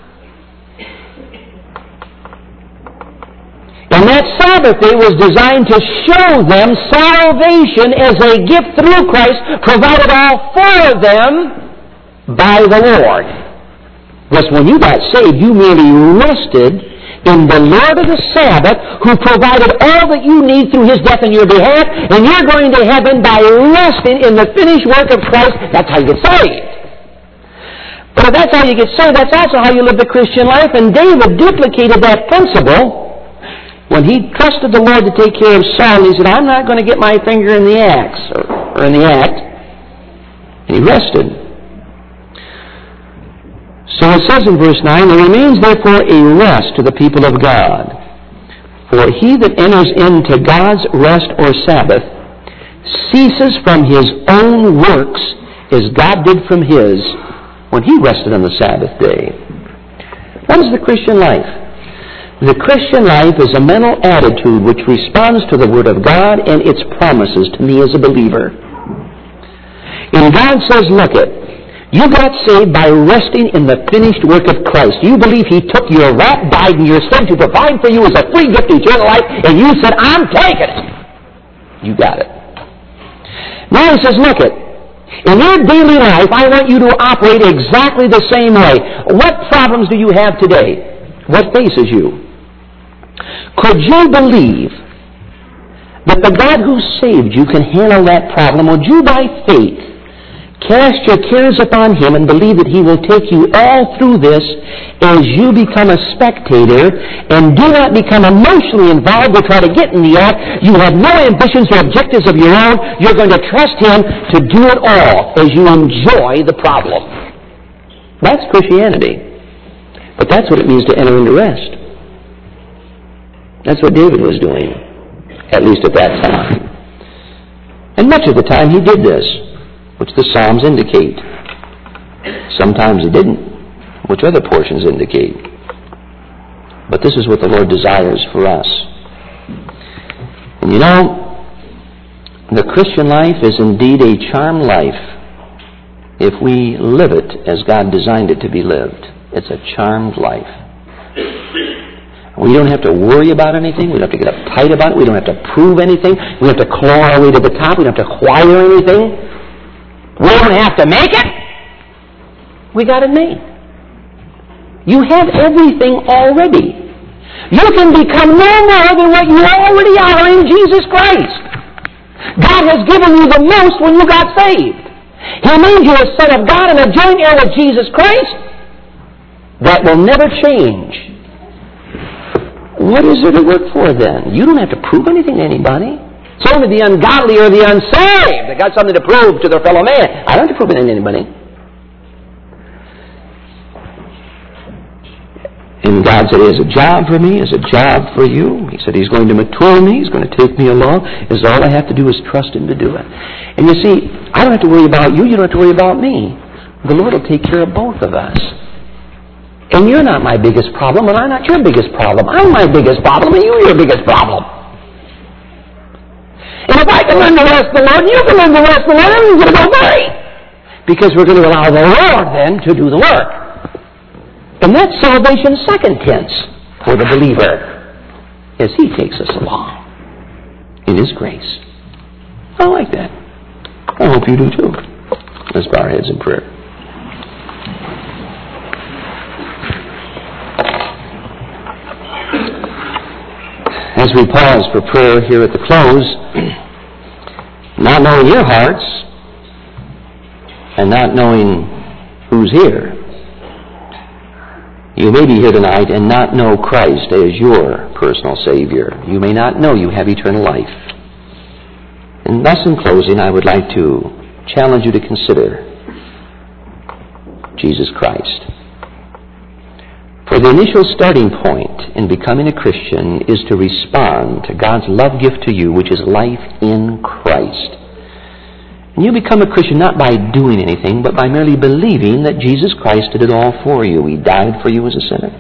And that Sabbath day was designed to show them salvation as a gift through Christ, provided all for them by the Lord. Because when you got saved, you merely rested in the Lord of the Sabbath, who provided all that you need through His death in your behalf, and you're going to heaven by resting in the finished work of Christ. That's how you get saved. But if that's how you get saved, that's also how you live the Christian life, and David duplicated that principle when he trusted the Lord to take care of Saul. He said, I'm not going to get my finger in the axe, or in the act. And he rested. So it says in verse 9, there remains therefore a rest to the people of God. For he that enters into God's rest or Sabbath ceases from his own works as God did from His, when He rested on the Sabbath day. What is the Christian life? The Christian life is a mental attitude which responds to the Word of God and its promises to me as a believer. And God says, look it, you got saved by resting in the finished work of Christ. You believe He took your wrath, died, and your sin to provide for you as a free gift of eternal life, and you said, I'm taking it. You got it. Now He says, look it, in your daily life, I want you to operate exactly the same way. What problems do you have today? What faces you? Could you believe that the God who saved you can handle that problem? Would you, by faith, cast your cares upon Him and believe that He will take you all through this as you become a spectator and do not become emotionally involved or try to get in the act? You have no ambitions or objectives of your own. You're going to trust Him to do it all as you enjoy the problem. That's Christianity. But that's what it means to enter into rest. That's what David was doing, at least at that time. And much of the time he did this, which the Psalms indicate. Sometimes he didn't, which other portions indicate. But this is what the Lord desires for us. And you know, the Christian life is indeed a charmed life if we live it as God designed it to be lived. It's a charmed life. We don't have to worry about anything. We don't have to get uptight about it. We don't have to prove anything. We don't have to claw our way to the top. We don't have to acquire anything. We don't have to make it. We got it made. You have everything already. You can become no more than what you already are in Jesus Christ. God has given you the most when you got saved. He made you a son of God and a joint heir with Jesus Christ. That will never change. What is there to work for then? You don't have to prove anything to anybody. It's only the ungodly or the unsaved that got something to prove to their fellow man. I don't have to prove anything to anybody. And God said, He has a job for me, He has a job for you. He said He's going to mature me, He's going to take me along. Is all I have to do is trust Him to do it. And you see, I don't have to worry about you, you don't have to worry about me. The Lord will take care of both of us. And you're not my biggest problem, and I'm not your biggest problem. I'm my biggest problem, and you're your biggest problem. And if I can learn the rest of the Lord, and you can learn the rest of the Lord, everything's going to go great. Because we're going to allow the Lord, then, to do the work. And that's salvation's second tense for the believer, as He takes us along in His grace. I like that. I hope you do too. Let's bow our heads in prayer. As we pause for prayer here at the close, not knowing your hearts and not knowing who's here, you may be here tonight and not know Christ as your personal Savior. You may not know you have eternal life. And thus in closing, I would like to challenge you to consider Jesus Christ. For the initial starting point in becoming a Christian is to respond to God's love gift to you, which is life in Christ. And you become a Christian not by doing anything, but by merely believing that Jesus Christ did it all for you. He died for you as a sinner.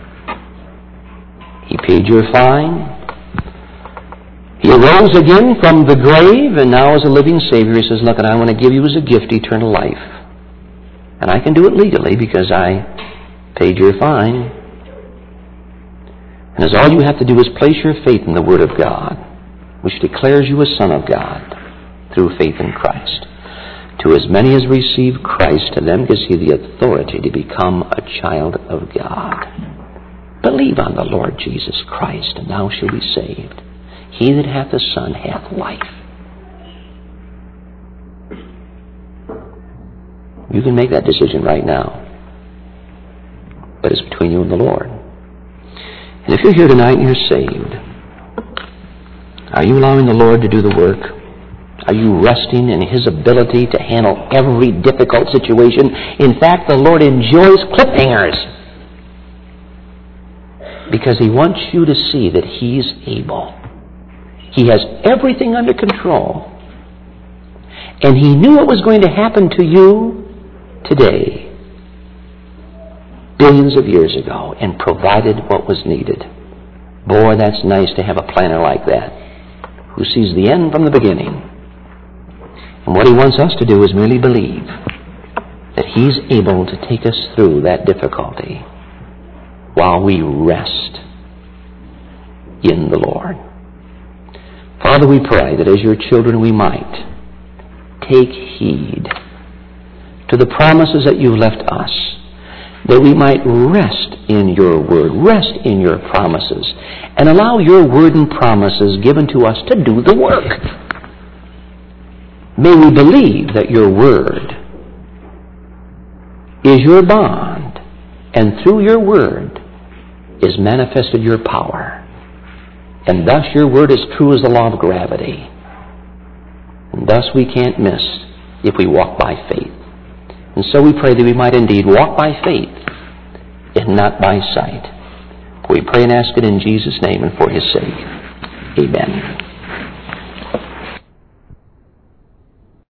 He paid your fine. He arose again from the grave, and now as a living Savior, He says, look, and I want to give you as a gift eternal life. And I can do it legally because I paid your fine. And as all you have to do is place your faith in the Word of God, which declares you a son of God through faith in Christ. To as many as receive Christ, to them gives He the authority to become a child of God. Believe on the Lord Jesus Christ, and thou shalt be saved. He that hath the Son hath life. You can make that decision right now. But it's between you and the Lord. And if you're here tonight and you're saved, are you allowing the Lord to do the work? Are you resting in His ability to handle every difficult situation? In fact, the Lord enjoys cliffhangers because He wants you to see that He's able. He has everything under control. And He knew what was going to happen to you today billions of years ago and provided what was needed. Boy, that's nice to have a planner like that, who sees the end from the beginning. And what he wants us to do is merely believe that he's able to take us through that difficulty while we rest in the Lord. Father, we pray that as your children we might take heed to the promises that you've left us, that we might rest in your word, rest in your promises, and allow your word and promises given to us to do the work. May we believe that your word is your bond, and through your word is manifested your power. And thus your word is true as the law of gravity. And thus we can't miss if we walk by faith. And so we pray that we might indeed walk by faith and not by sight. We pray and ask it in Jesus' name and for his sake. Amen.